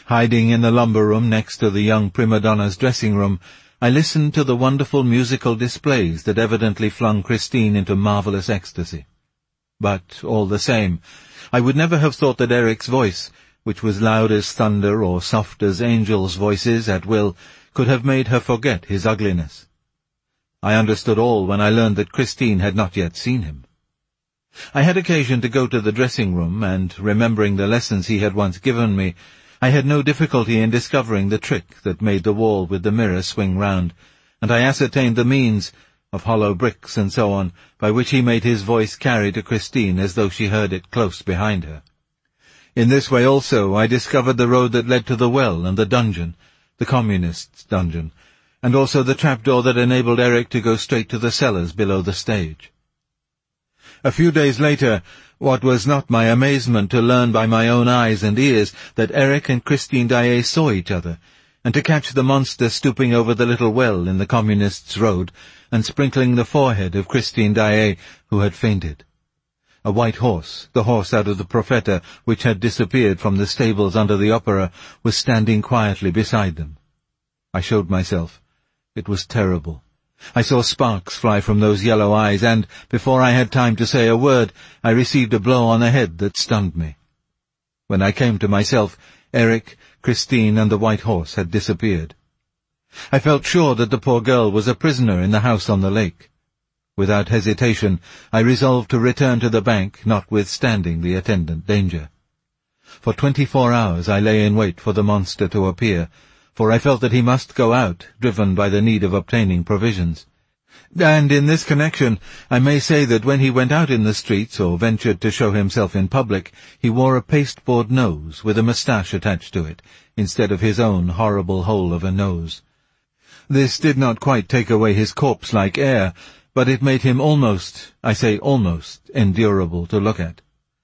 Hiding in the lumber room next to the young prima donna's dressing room, I listened to the wonderful musical displays that evidently flung Christine into marvelous ecstasy. But, all the same, I would never have thought that Eric's voice, which was loud as thunder or soft as angels' voices at will, could have made her forget his ugliness. I understood all when I learned that Christine had not yet seen him. I had occasion to go to the dressing-room, and, remembering the lessons he had once given me, I had no difficulty in discovering the trick that made the wall with the mirror swing round, and I ascertained the means, of hollow bricks and so on, by which he made his voice carry to Christine as though she heard it close behind her. In this way also I discovered the road that led to the well and the dungeon, the communists' dungeon, and also the trapdoor that enabled Eric to go straight to the cellars below the stage. A few days later, what was not my amazement to learn by my own eyes and ears that Eric and Christine Daae saw each other, and to catch the monster stooping over the little well in the Communists' Road and sprinkling the forehead of Christine Daae, who had fainted. A white horse, the horse out of the Profeta, which had disappeared from the stables under the opera, was standing quietly beside them. I showed myself. It was terrible. I saw sparks fly from those yellow eyes, and, before I had time to say a word, I received a blow on the head that stunned me. When I came to myself, Eric, Christine, and the white horse had disappeared. I felt sure that the poor girl was a prisoner in the house on the lake. Without hesitation, I resolved to return to the bank, notwithstanding the attendant danger. For 24 hours I lay in wait for the monster to appear, for I felt that he must go out, driven by the need of obtaining provisions. And in this connection, I may say that when he went out in the streets or ventured to show himself in public, he wore a pasteboard nose with a moustache attached to it, instead of his own horrible hole of a nose. This did not quite take away his corpse-like air, but it made him almost, I say almost, endurable to look at.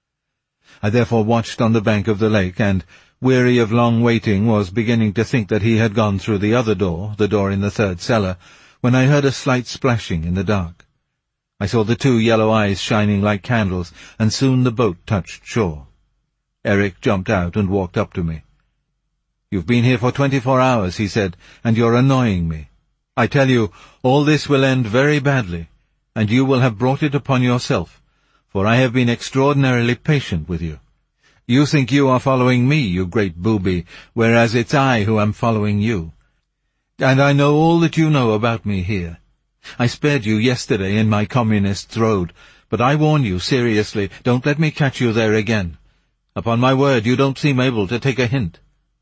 I therefore watched on the bank of the lake, and, weary of long waiting, was beginning to think that he had gone through the other door, the door in the third cellar, when I heard a slight splashing in the dark. I saw the two yellow eyes shining like candles, and soon the boat touched shore. Eric jumped out and walked up to me. "You've been here for 24 hours, he said, "and you're annoying me. I tell you, all this will end very badly, and you will have brought it upon yourself, for I have been extraordinarily patient with you. You think you are following me, you great booby, whereas it's I who am following you. And I know all that you know about me here. I spared you yesterday in my Communists' Road, but I warn you seriously, don't let me catch you there again. Upon my word, you don't seem able to take a hint."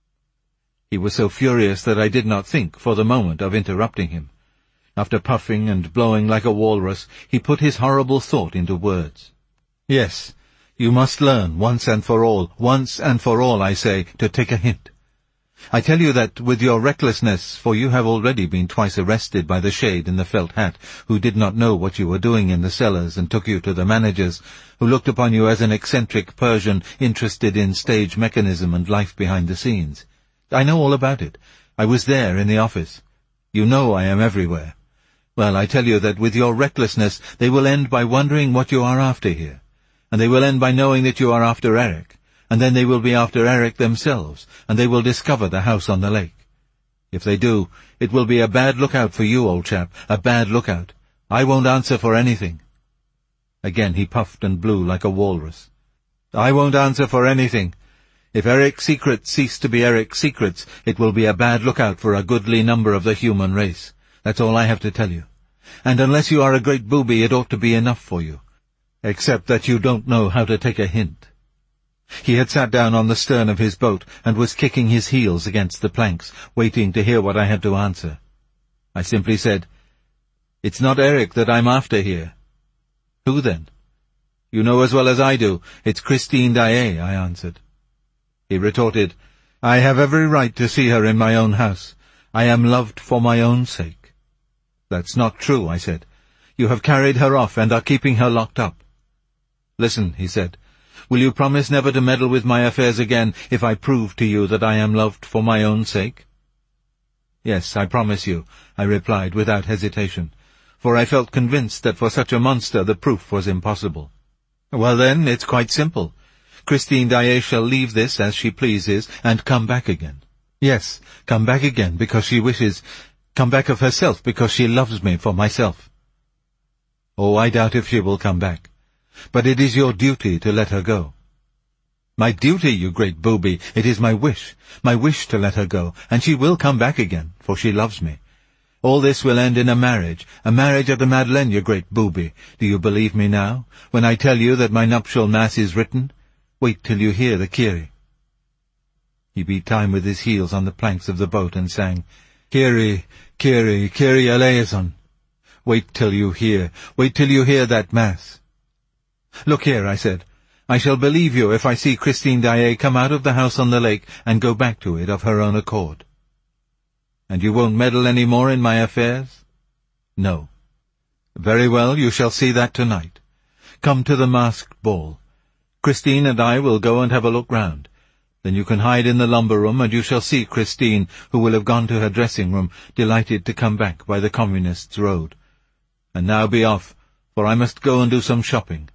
He was so furious that I did not think, for the moment, of interrupting him. After puffing and blowing like a walrus, he put his horrible thought into words. "Yes, you must learn, once and for all, I say, to take a hint. I tell you that with your recklessness, for you have already been twice arrested by the shade in the felt hat, who did not know what you were doing in the cellars and took you to the managers, who looked upon you as an eccentric Persian interested in stage mechanism and life behind the scenes. I know all about it. I was there in the office. You know I am everywhere. Well, I tell you that with your recklessness they will end by wondering what you are after here, and they will end by knowing that you are after Eric, and then they will be after Eric themselves, and they will discover the house on the lake. If they do, it will be a bad lookout for you, old chap, a bad lookout. I won't answer for anything." Again he puffed and blew like a walrus. "I won't answer for anything. If Eric's secrets cease to be Eric's secrets, it will be a bad lookout for a goodly number of the human race. That's all I have to tell you. And unless you are a great booby, it ought to be enough for you. Except that you don't know how to take a hint." He had sat down on the stern of his boat and was kicking his heels against the planks, waiting to hear what I had to answer. I simply said, "It's not Eric that I'm after here." "Who then?" "You know as well as I do. It's Christine Daae," I answered. He retorted, "I have every right to see her in my own house. I am loved for my own sake." "That's not true," I said. "You have carried her off and are keeping her locked up." "Listen," he said, "will you promise never to meddle with my affairs again if I prove to you that I am loved for my own sake?" "Yes, I promise you," I replied without hesitation, for I felt convinced that for such a monster the proof was impossible. "Well then, it's quite simple. Christine Daae shall leave this as she pleases, and come back again. Yes, come back again because she wishes, come back of herself because she loves me for myself. Oh, I doubt if she will come back. But it is your duty to let her go. My duty, you great booby, it is my wish to let her go, and she will come back again, for she loves me. All this will end in a marriage at the Madeleine, you great booby. Do you believe me now, when I tell you that my nuptial mass is written? Wait till you hear the Kyrie. He beat time with his heels on the planks of the boat and sang, Kyrie, Kyrie, Kyrie eleison. Wait till you hear that mass. Look here, I said, I shall believe you if I see Christine Daae come out of the house on the lake and go back to it of her own accord. And you won't meddle any more in my affairs? No. Very well, you shall see that tonight. Come to the masked ball. Christine and I will go and have a look round. Then you can hide in the lumber room, and you shall see Christine, who will have gone to her dressing room, delighted to come back by the Communists' road. And now be off, for I must go and do some shopping.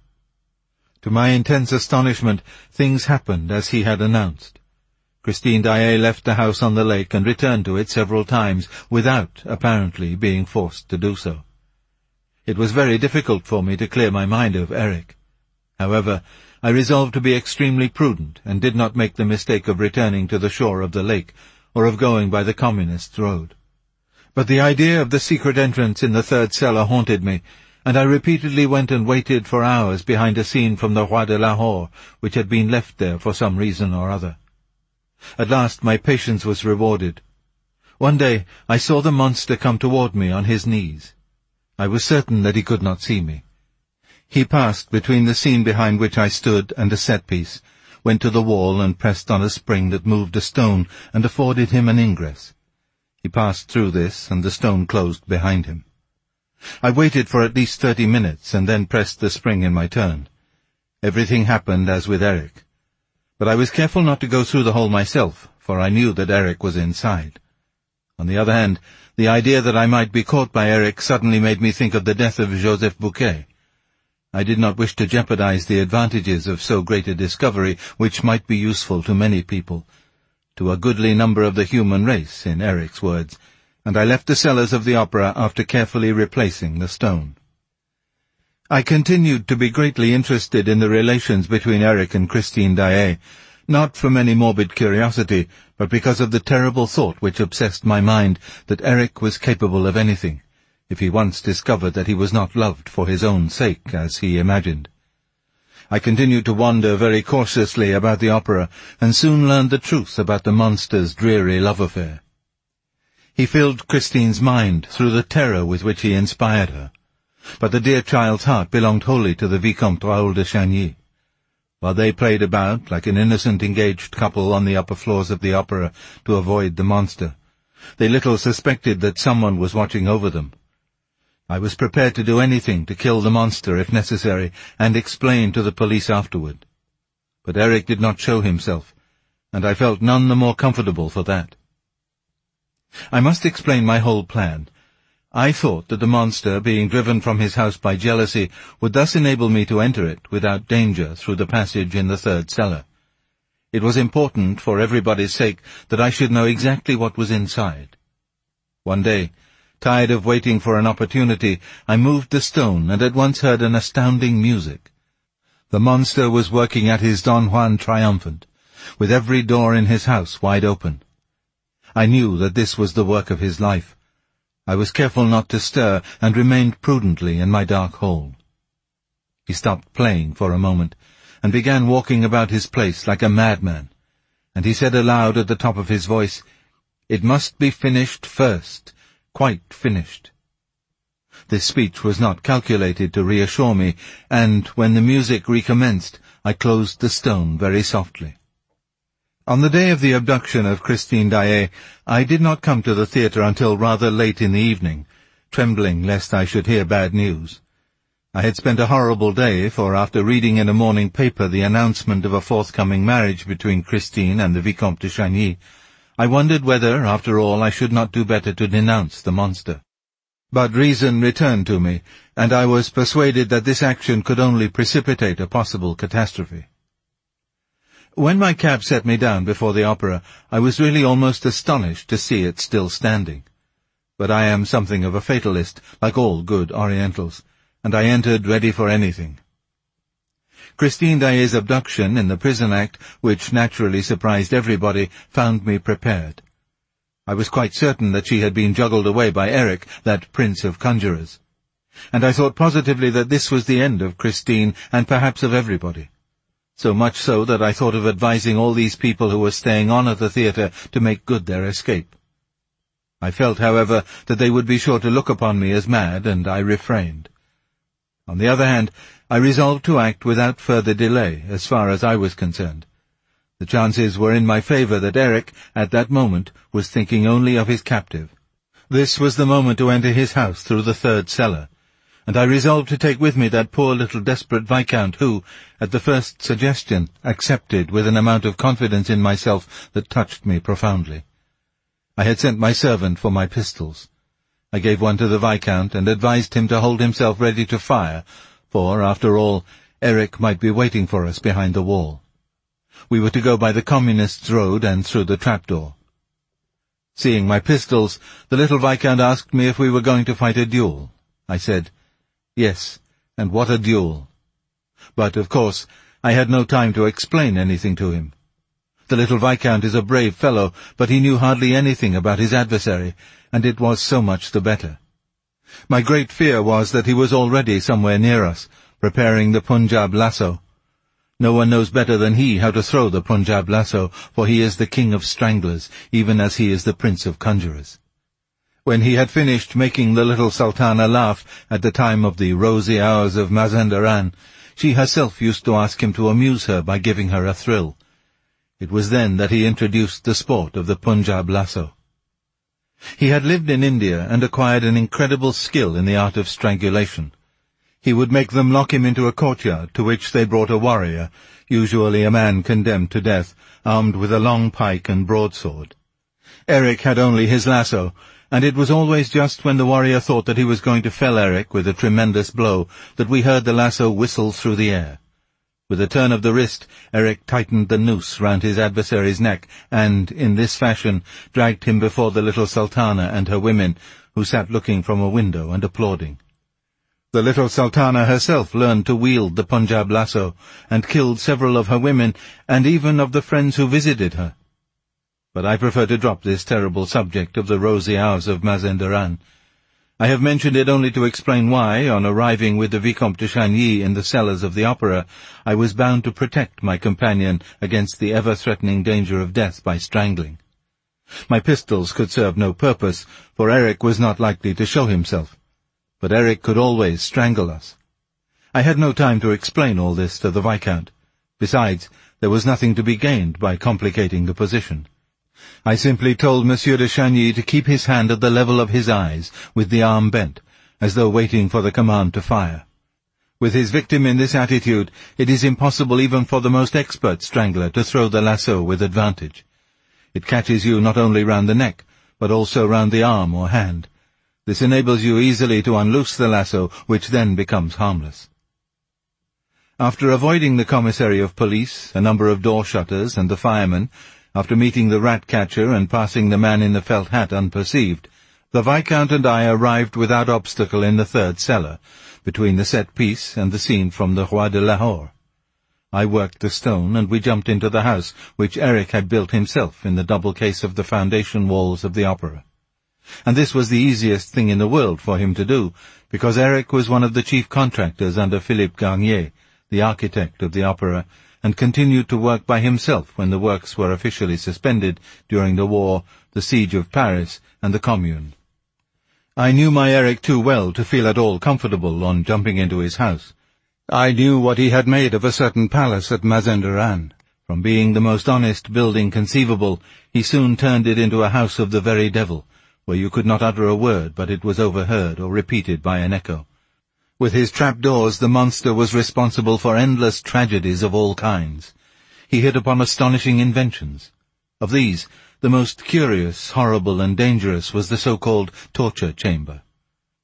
To my intense astonishment, things happened as he had announced. Christine Daae left the house on the lake and returned to it several times, without, apparently, being forced to do so. It was very difficult for me to clear my mind of Eric. However, I resolved to be extremely prudent, and did not make the mistake of returning to the shore of the lake, or of going by the Communists' road. But the idea of the secret entrance in the third cellar haunted me, and I repeatedly went and waited for hours behind a scene from the Roi de Lahore, which had been left there for some reason or other. At last my patience was rewarded. One day I saw the monster come toward me on his knees. I was certain that he could not see me. He passed between the scene behind which I stood and a set-piece, went to the wall and pressed on a spring that moved a stone and afforded him an ingress. He passed through this, and the stone closed behind him. I waited for at least 30 minutes, and then pressed the spring in my turn. Everything happened as with Eric. But I was careful not to go through the hole myself, for I knew that Eric was inside. On the other hand, the idea that I might be caught by Eric suddenly made me think of the death of Joseph Bouquet. I did not wish to jeopardize the advantages of so great a discovery, which might be useful to many people, to a goodly number of the human race, in Eric's words, and I left the cellars of the opera after carefully replacing the stone. I continued to be greatly interested in the relations between Eric and Christine Daae, not from any morbid curiosity, but because of the terrible thought which obsessed my mind that Eric was capable of anything, if he once discovered that he was not loved for his own sake, as he imagined. I continued to wander very cautiously about the opera, and soon learned the truth about the monster's dreary love affair. He filled Christine's mind through the terror with which he inspired her. But the dear child's heart belonged wholly to the Vicomte Raoul de Chagny. While they played about, like an innocent engaged couple on the upper floors of the opera, to avoid the monster, they little suspected that someone was watching over them. I was prepared to do anything to kill the monster if necessary, and explain to the police afterward. But Eric did not show himself, and I felt none the more comfortable for that. I must explain my whole plan. I thought that the monster, being driven from his house by jealousy, would thus enable me to enter it without danger through the passage in the third cellar. It was important, for everybody's sake, that I should know exactly what was inside. One day, tired of waiting for an opportunity, I moved the stone and at once heard an astounding music. The monster was working at his Don Juan triumphant, with every door in his house wide open. I knew that this was the work of his life. I was careful not to stir, and remained prudently in my dark hole. He stopped playing for a moment, and began walking about his place like a madman, and he said aloud at the top of his voice, "It must be finished first, quite finished." This speech was not calculated to reassure me, and when the music recommenced, I closed the stone very softly. On the day of the abduction of Christine Daae, I did not come to the theatre until rather late in the evening, trembling lest I should hear bad news. I had spent a horrible day, for after reading in a morning paper the announcement of a forthcoming marriage between Christine and the Vicomte de Chagny, I wondered whether, after all, I should not do better to denounce the monster. But reason returned to me, and I was persuaded that this action could only precipitate a possible catastrophe. When my cab set me down before the opera, I was really almost astonished to see it still standing. But I am something of a fatalist, like all good Orientals, and I entered ready for anything. Christine Daae's abduction in the prison act, which naturally surprised everybody, found me prepared. I was quite certain that she had been juggled away by Eric, that prince of conjurers. And I thought positively that this was the end of Christine, and perhaps of everybody. So much so that I thought of advising all these people who were staying on at the theatre to make good their escape. I felt, however, that they would be sure to look upon me as mad, and I refrained. On the other hand, I resolved to act without further delay, as far as I was concerned. The chances were in my favour that Eric, at that moment, was thinking only of his captive. This was the moment to enter his house through the third cellar, and I resolved to take with me that poor little desperate Viscount who, at the first suggestion, accepted with an amount of confidence in myself that touched me profoundly. I had sent my servant for my pistols. I gave one to the Viscount and advised him to hold himself ready to fire, for, after all, Eric might be waiting for us behind the wall. We were to go by the Communists' road and through the trapdoor. Seeing my pistols, the little Viscount asked me if we were going to fight a duel. I said, "Yes, and what a duel." But, of course, I had no time to explain anything to him. The little Viscount is a brave fellow, but he knew hardly anything about his adversary, and it was so much the better. My great fear was that he was already somewhere near us, preparing the Punjab lasso. No one knows better than he how to throw the Punjab lasso, for he is the king of stranglers, even as he is the prince of conjurers. When he had finished making the little Sultana laugh at the time of the rosy hours of Mazandaran, she herself used to ask him to amuse her by giving her a thrill. It was then that he introduced the sport of the Punjab lasso. He had lived in India and acquired an incredible skill in the art of strangulation. He would make them lock him into a courtyard to which they brought a warrior, usually a man condemned to death, armed with a long pike and broadsword. Eric had only his lasso, and it was always just when the warrior thought that he was going to fell Eric with a tremendous blow that we heard the lasso whistle through the air. With a turn of the wrist, Eric tightened the noose round his adversary's neck, and, in this fashion, dragged him before the little Sultana and her women, who sat looking from a window and applauding. The little Sultana herself learned to wield the Punjab lasso, and killed several of her women, and even of the friends who visited her. But I prefer to drop this terrible subject of the rosy hours of Mazandaran. I have mentioned it only to explain why, on arriving with the Vicomte de Chagny in the cellars of the opera, I was bound to protect my companion against the ever-threatening danger of death by strangling. My pistols could serve no purpose, for Eric was not likely to show himself. But Eric could always strangle us. I had no time to explain all this to the Viscount. Besides, there was nothing to be gained by complicating the position. I simply told Monsieur de Chagny to keep his hand at the level of his eyes, with the arm bent, as though waiting for the command to fire. With his victim in this attitude, it is impossible even for the most expert strangler to throw the lasso with advantage. It catches you not only round the neck, but also round the arm or hand. This enables you easily to unloose the lasso, which then becomes harmless. After avoiding the commissary of police, a number of door-shutters, and the fireman, after meeting the rat-catcher and passing the man in the felt hat unperceived, the Viscount and I arrived without obstacle in the third cellar, between the set-piece and the scene from the Roi de Lahore. I worked the stone, and we jumped into the house, which Eric had built himself in the double case of the foundation walls of the opera. And this was the easiest thing in the world for him to do, because Eric was one of the chief contractors under Philippe Garnier, the architect of the opera, and continued to work by himself when the works were officially suspended during the war, the siege of Paris, and the Commune. I knew my Eric too well to feel at all comfortable on jumping into his house. I knew what he had made of a certain palace at Mazandaran. From being the most honest building conceivable, he soon turned it into a house of the very devil, where you could not utter a word but it was overheard or repeated by an echo. With his trapdoors the monster was responsible for endless tragedies of all kinds. He hit upon astonishing inventions. Of these, the most curious, horrible, and dangerous was the so-called torture chamber.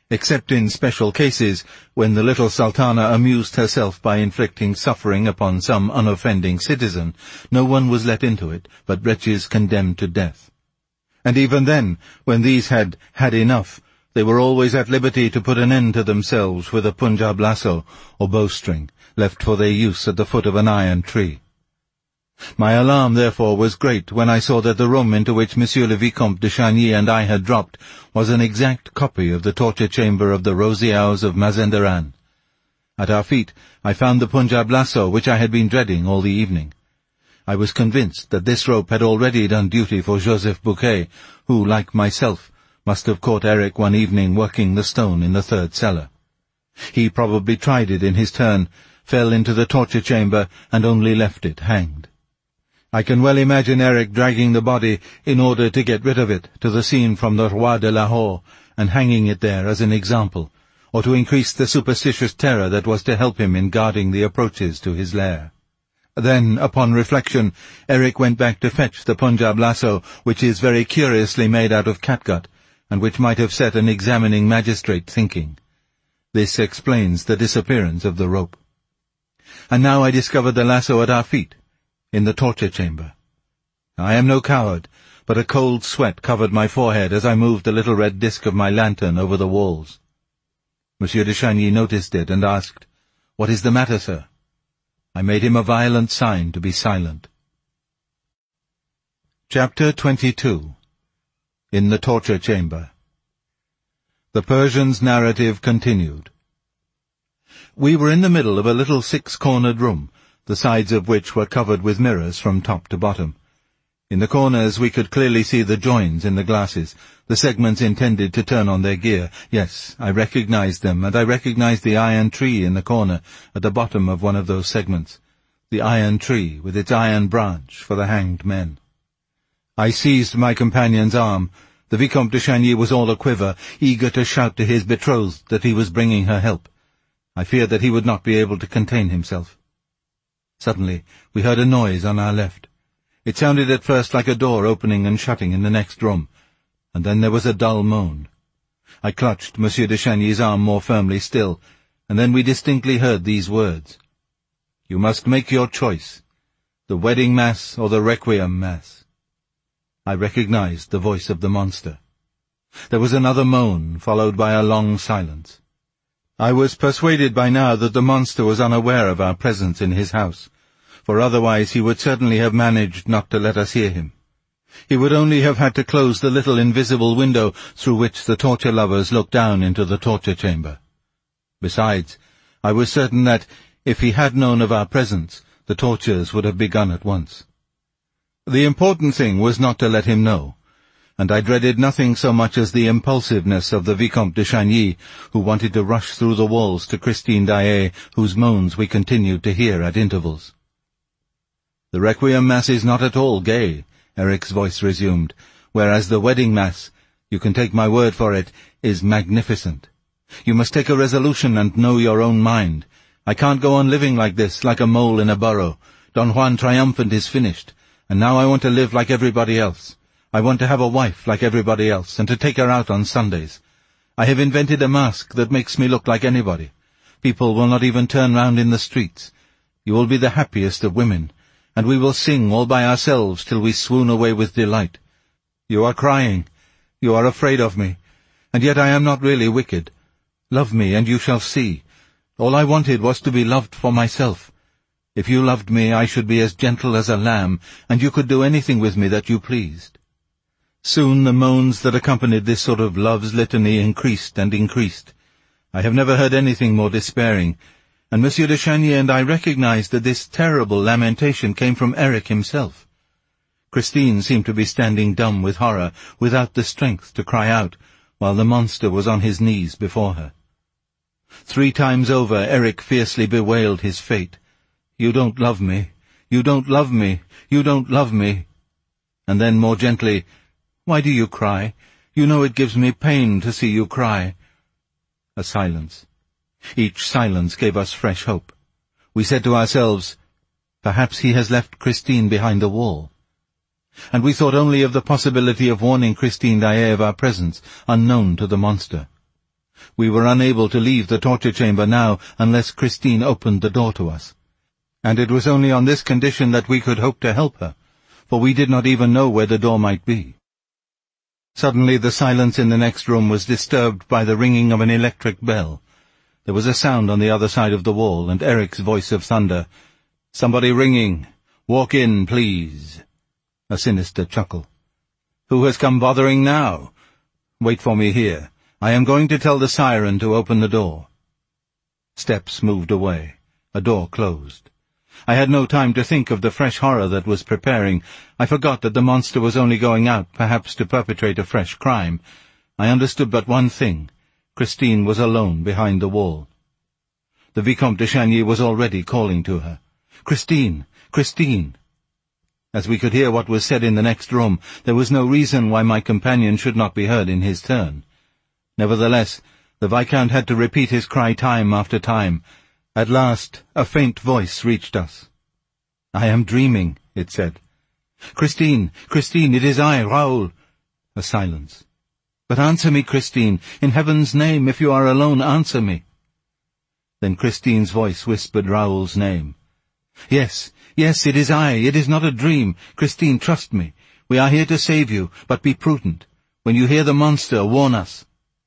Except in special cases, when the little sultana amused herself by inflicting suffering upon some unoffending citizen, no one was let into it but wretches condemned to death. And even then, when these had had enough, they were always at liberty to put an end to themselves with a Punjab lasso, or bowstring, left for their use at the foot of an iron tree. My alarm, therefore, was great when I saw that the room into which Monsieur le Vicomte de Chagny and I had dropped was an exact copy of the torture chamber of the Rosy Hours of Mazenderan. At our feet I found the Punjab lasso which I had been dreading all the evening. I was convinced that this rope had already done duty for Joseph Bouquet, who, like myself, must have caught Eric one evening working the stone in the third cellar. He probably tried it in his turn, fell into the torture chamber, and only left it hanged. I can well imagine Eric dragging the body, in order to get rid of it, to the scene from the Roi de Lahore, and hanging it there as an example, or to increase the superstitious terror that was to help him in guarding the approaches to his lair. Then, upon reflection, Eric went back to fetch the Punjab lasso, which is very curiously made out of catgut, and which might have set an examining magistrate thinking. This explains the disappearance of the rope. And now I discovered the lasso at our feet, in the torture chamber. I am no coward, but a cold sweat covered my forehead as I moved the little red disc of my lantern over the walls. Monsieur de Chagny noticed it and asked, "What is the matter, sir?" I made him a violent sign to be silent. Chapter 22. In the Torture Chamber. The Persian's narrative continued. We were in the middle of a little six-cornered room, the sides of which were covered with mirrors from top to bottom. In the corners we could clearly see the joins in the glasses, the segments intended to turn on their gear. Yes, I recognized them, and I recognized the iron tree in the corner, at the bottom of one of those segments, the iron tree with its iron branch for the hanged men. I seized my companion's arm. The Vicomte de Chagny was all a-quiver, eager to shout to his betrothed that he was bringing her help. I feared that he would not be able to contain himself. Suddenly we heard a noise on our left. It sounded at first like a door opening and shutting in the next room, and then there was a dull moan. I clutched Monsieur de Chagny's arm more firmly still, and then we distinctly heard these words: "You must make your choice, the wedding mass or the requiem mass." I recognized the voice of the monster. There was another moan, followed by a long silence. I was persuaded by now that the monster was unaware of our presence in his house, for otherwise he would certainly have managed not to let us hear him. He would only have had to close the little invisible window through which the torture lovers looked down into the torture chamber. Besides, I was certain that, if he had known of our presence, the tortures would have begun at once. The important thing was not to let him know, and I dreaded nothing so much as the impulsiveness of the Vicomte de Chagny, who wanted to rush through the walls to Christine Daae, whose moans we continued to hear at intervals. "The Requiem Mass is not at all gay," Eric's voice resumed, "whereas the wedding Mass, you can take my word for it, is magnificent. You must take a resolution and know your own mind. I can't go on living like this, like a mole in a burrow. Don Juan Triumphant is finished, and now I want to live like everybody else. I want to have a wife like everybody else, and to take her out on Sundays. I have invented a mask that makes me look like anybody. People will not even turn round in the streets. You will be the happiest of women, and we will sing all by ourselves till we swoon away with delight. You are crying. You are afraid of me. And yet I am not really wicked. Love me, and you shall see. All I wanted was to be loved for myself. If you loved me, I should be as gentle as a lamb, and you could do anything with me that you pleased." Soon the moans that accompanied this sort of love's litany increased and increased. I have never heard anything more despairing, and Monsieur de Chagny and I recognized that this terrible lamentation came from Eric himself. Christine seemed to be standing dumb with horror, without the strength to cry out, while the monster was on his knees before her. 3 times over Eric fiercely bewailed his fate. "You don't love me. You don't love me. You don't love me." And then more gently, "Why do you cry? You know it gives me pain to see you cry." A silence. Each silence gave us fresh hope. We said to ourselves, "Perhaps he has left Christine behind the wall." And we thought only of the possibility of warning Christine Daae of our presence, unknown to the monster. We were unable to leave the torture chamber now unless Christine opened the door to us. And it was only on this condition that we could hope to help her, for we did not even know where the door might be. Suddenly the silence in the next room was disturbed by the ringing of an electric bell. There was a sound on the other side of the wall, and Eric's voice of thunder. "Somebody ringing. Walk in, please." A sinister chuckle. "Who has come bothering now? Wait for me here. I am going to tell the siren to open the door." Steps moved away. A door closed. I had no time to think of the fresh horror that was preparing. I forgot that the monster was only going out, perhaps to perpetrate a fresh crime. I understood but one thing. Christine was alone behind the wall. The Vicomte de Chagny was already calling to her. "Christine! Christine!" As we could hear what was said in the next room, there was no reason why my companion should not be heard in his turn. Nevertheless, the Viscount had to repeat his cry time after time. At last, a faint voice reached us. "I am dreaming," it said. "Christine, Christine, it is I, Raoul." A silence. "But answer me, Christine. In heaven's name, if you are alone, answer me." Then Christine's voice whispered Raoul's name. "Yes, yes, it is I. It is not a dream. Christine, trust me. We are here to save you, but be prudent. When you hear the monster, warn us."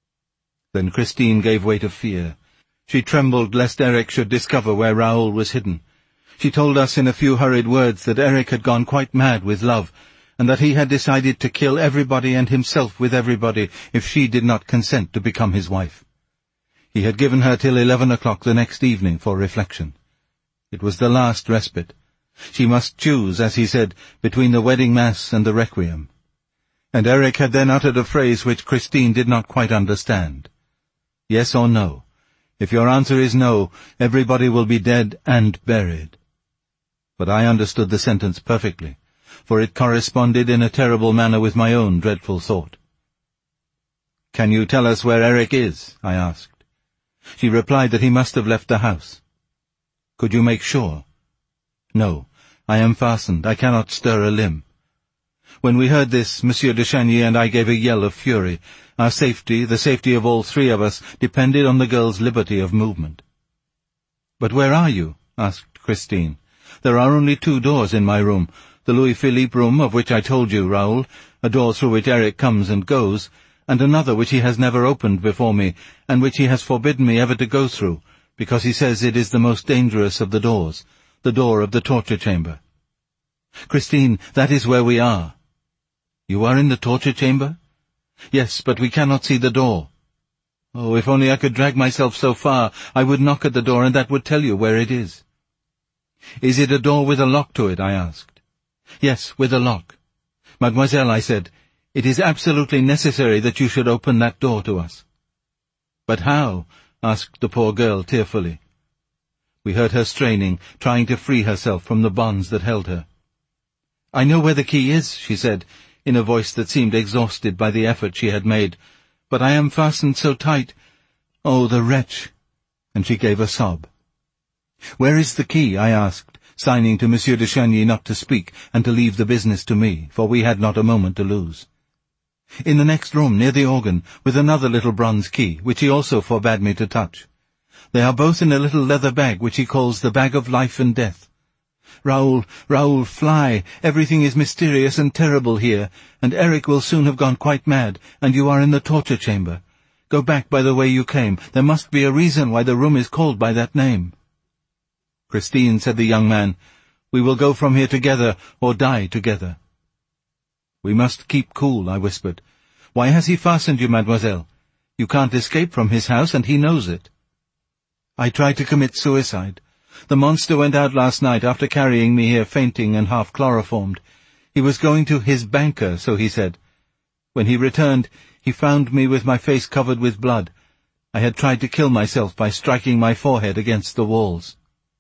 Then Christine gave way to fear. She trembled lest Eric should discover where Raoul was hidden. She told us in a few hurried words that Eric had gone quite mad with love, and that he had decided to kill everybody and himself with everybody if she did not consent to become his wife. He had given her till 11 o'clock the next evening for reflection. It was the last respite. She must choose, as he said, between the wedding mass and the requiem. And Eric had then uttered a phrase which Christine did not quite understand. "Yes or no? If your answer is no, everybody will be dead and buried." But I understood the sentence perfectly, for it corresponded in a terrible manner with my own dreadful thought. "Can you tell us where Eric is?" I asked. She replied that he must have left the house. "Could you make sure?" "No, I am fastened. I cannot stir a limb." When we heard this, Monsieur de Chagny and I gave a yell of fury. Our safety, the safety of all three of us, depended on the girl's liberty of movement. "But where are you?" asked Christine. "There are only 2 doors in my room, the Louis-Philippe room of which I told you, Raoul, a door through which Eric comes and goes, and another which he has never opened before me, and which he has forbidden me ever to go through, because he says it is the most dangerous of the doors, the door of the torture chamber." "Christine, that is where we are." "You are in the torture chamber?" "Yes, but we cannot see the door." "Oh, if only I could drag myself so far, I would knock at the door and that would tell you where it is." "Is it a door with a lock to it?" I asked. "Yes, with a lock." "Mademoiselle," I said, "it is absolutely necessary that you should open that door to us." "But how?" asked the poor girl tearfully. We heard her straining, trying to free herself from the bonds that held her. "I know where the key is," she said, in a voice that seemed exhausted by the effort she had made, "but I am fastened so tight. Oh, the wretch!" And she gave a sob. "Where is the key?" I asked, signing to Monsieur de Chagny not to speak and to leave the business to me, for we had not a moment to lose. "In the next room, near the organ, with another little bronze key, which he also forbade me to touch. They are both in a little leather bag which he calls the bag of life and death. Raoul, Raoul, fly! Everything is mysterious and terrible here, and Eric will soon have gone quite mad, and you are in the torture chamber. Go back by the way you came. There must be a reason why the room is called by that name." "Christine," said the young man, "we will go from here together or die together." "We must keep cool," I whispered. "Why has he fastened you, mademoiselle? You can't escape from his house, and he knows it." "I tried to commit suicide. The monster went out last night after carrying me here fainting and half chloroformed. He was going to his banker, so he said. When he returned, he found me with my face covered with blood. I had tried to kill myself by striking my forehead against the walls."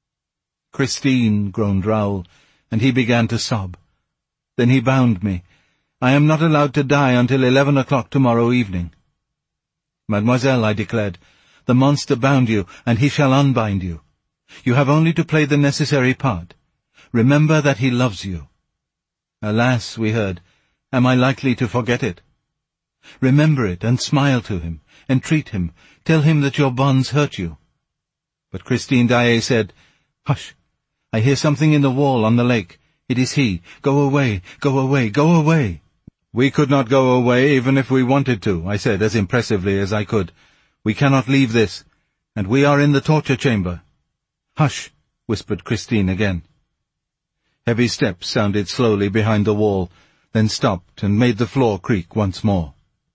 "Christine," groaned Raoul, and he began to sob. "Then he bound me. I am not allowed to die until 11 o'clock tomorrow evening." "Mademoiselle," I declared, "the monster bound you, and he shall unbind you. You have only to play the necessary part. Remember that he loves you." "Alas," we heard, "am I likely to forget it?" Remember it and smile to him. Entreat him. Tell him that your bonds hurt you. But Christine Daae said, "Hush! I hear something in the wall on the lake. It is he. Go away, go away, go away." "We could not go away even if we wanted to," I said as impressively as I could. "We cannot leave this, and we are in the torture chamber." "Hush," whispered Christine again. Heavy steps sounded slowly behind the wall, then stopped and made the floor creak once more.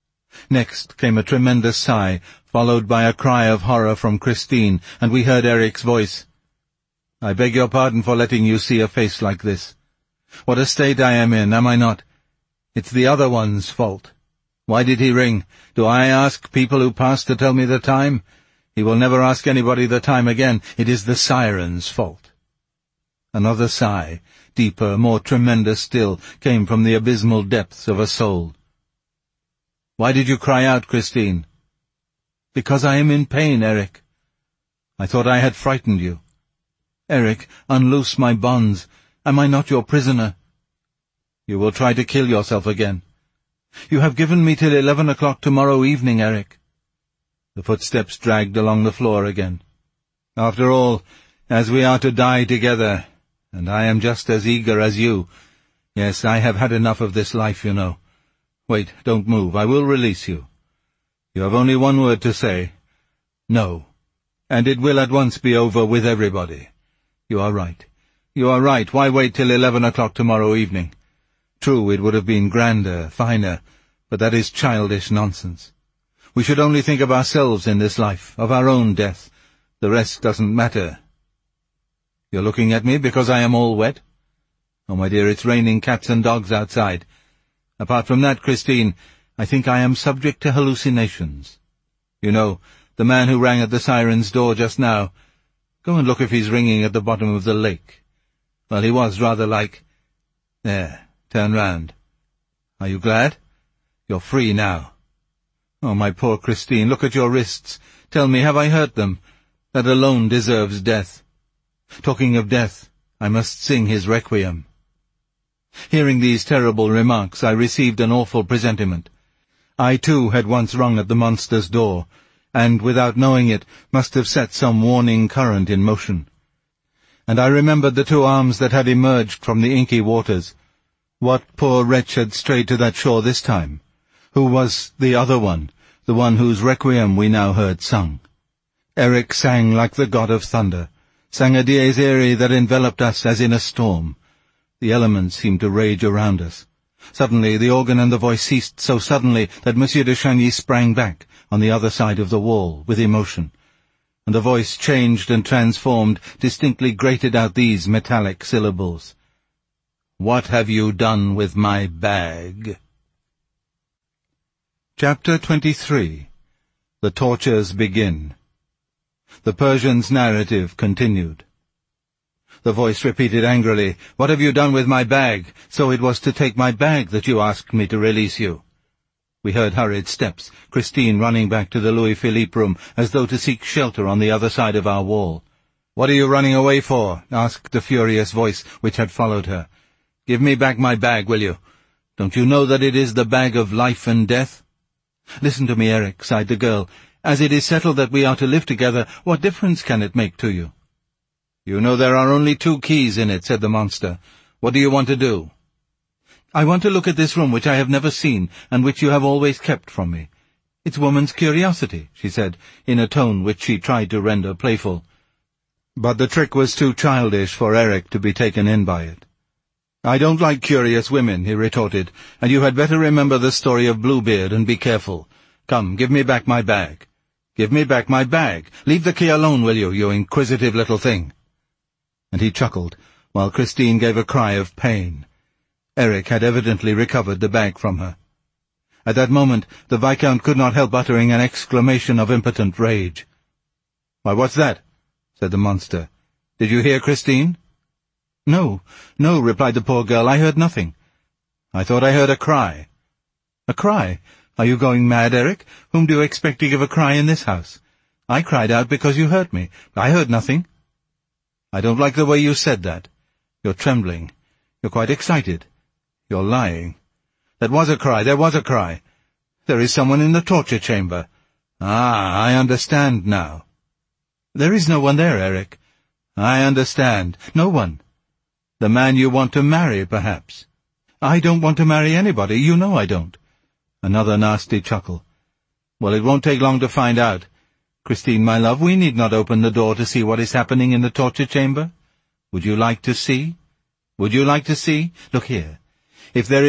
Next came a tremendous sigh, followed by a cry of horror from Christine, and we heard Eric's voice. "I beg your pardon for letting you see a face like this. What a state I am in, am I not? It's the other one's fault. Why did he ring? Do I ask people who pass to tell me the time? He will never ask anybody the time again. It is the siren's fault." Another sigh, deeper, more tremendous still, came from the abysmal depths of a soul. "Why did you cry out, Christine?" "Because I am in pain, Eric." "I thought I had frightened you." "Eric, unloose my bonds. Am I not your prisoner?" "You will try to kill yourself again." "You have given me till 11 o'clock tomorrow evening, Eric." The footsteps dragged along the floor again. "After all, as we are to die together, and I am just as eager as you. Yes, I have had enough of this life, you know. Wait, don't move, I will release you. You have only one word to say. No. And it will at once be over with everybody. You are right. You are right. Why wait till 11 o'clock tomorrow evening? True, it would have been grander, finer, but that is childish nonsense. We should only think of ourselves in this life, of our own death. The rest doesn't matter. You're looking at me because I am all wet? Oh, my dear, it's raining cats and dogs outside. Apart from that, Christine, I think I am subject to hallucinations. You know, the man who rang at the siren's door just now, go and look if he's ringing at the bottom of the lake. Well, he was rather like— There, turn round. Are you glad? You're free now. Oh, my poor Christine, look at your wrists. Tell me, have I hurt them? That alone deserves death. Talking of death, I must sing his requiem. Hearing these terrible remarks, I received an awful presentiment. I, too, had once rung at the monster's door, and, without knowing it, must have set some warning current in motion. And I remembered the two arms that had emerged from the inky waters. What poor wretch had strayed to that shore this time? Who was the other one, the one whose requiem we now heard sung? Eric sang like the god of thunder, sang a dies irae that enveloped us as in a storm. The elements seemed to rage around us. Suddenly the organ and the voice ceased so suddenly that Monsieur de Chagny sprang back on the other side of the wall with emotion, and the voice changed and transformed, distinctly grated out these metallic syllables. "What have you done with my bag?" Chapter 23. The Tortures Begin. The Persian's narrative continued. The voice repeated angrily, "What have you done with my bag? So it was to take my bag that you asked me to release you." We heard hurried steps, Christine running back to the Louis-Philippe room, as though to seek shelter on the other side of our wall. "What are you running away for?" asked the furious voice which had followed her. "Give me back my bag, will you? Don't you know that it is the bag of life and death?" "Listen to me, Eric," sighed the girl. "As it is settled that we are to live together, what difference can it make to you?" "You know there are only 2 keys in it," said the monster. "What do you want to do?" "I want to look at this room which I have never seen, and which you have always kept from me. It's woman's curiosity," she said, in a tone which she tried to render playful. But the trick was too childish for Eric to be taken in by it. "I don't like curious women," he retorted, "and you had better remember the story of Bluebeard and be careful. Come, give me back my bag. Give me back my bag. Leave the key alone, will you, you inquisitive little thing." And he chuckled, while Christine gave a cry of pain. Eric had evidently recovered the bag from her. At that moment the Viscount could not help uttering an exclamation of impotent rage. "Why, what's that?" said the monster. "Did you hear Christine?" No, replied the poor girl, "I heard nothing." "I thought I heard a cry." "A cry? Are you going mad, Eric? Whom do you expect to give a cry in this house? I cried out because you hurt me. I heard nothing." "I don't like the way you said that. You're trembling. You're quite excited. You're lying. That was a cry, there was a cry. There is someone in the torture chamber. Ah, I understand now. There is no one there, Eric. I understand. No one. The man you want to marry, perhaps. I don't want to marry anybody. You know I don't. Another nasty chuckle. Well, it won't take long to find out. Christine, my love, we need not open the door to see what is happening in the torture chamber. Would you like to see? Would you like to see? Look here. If there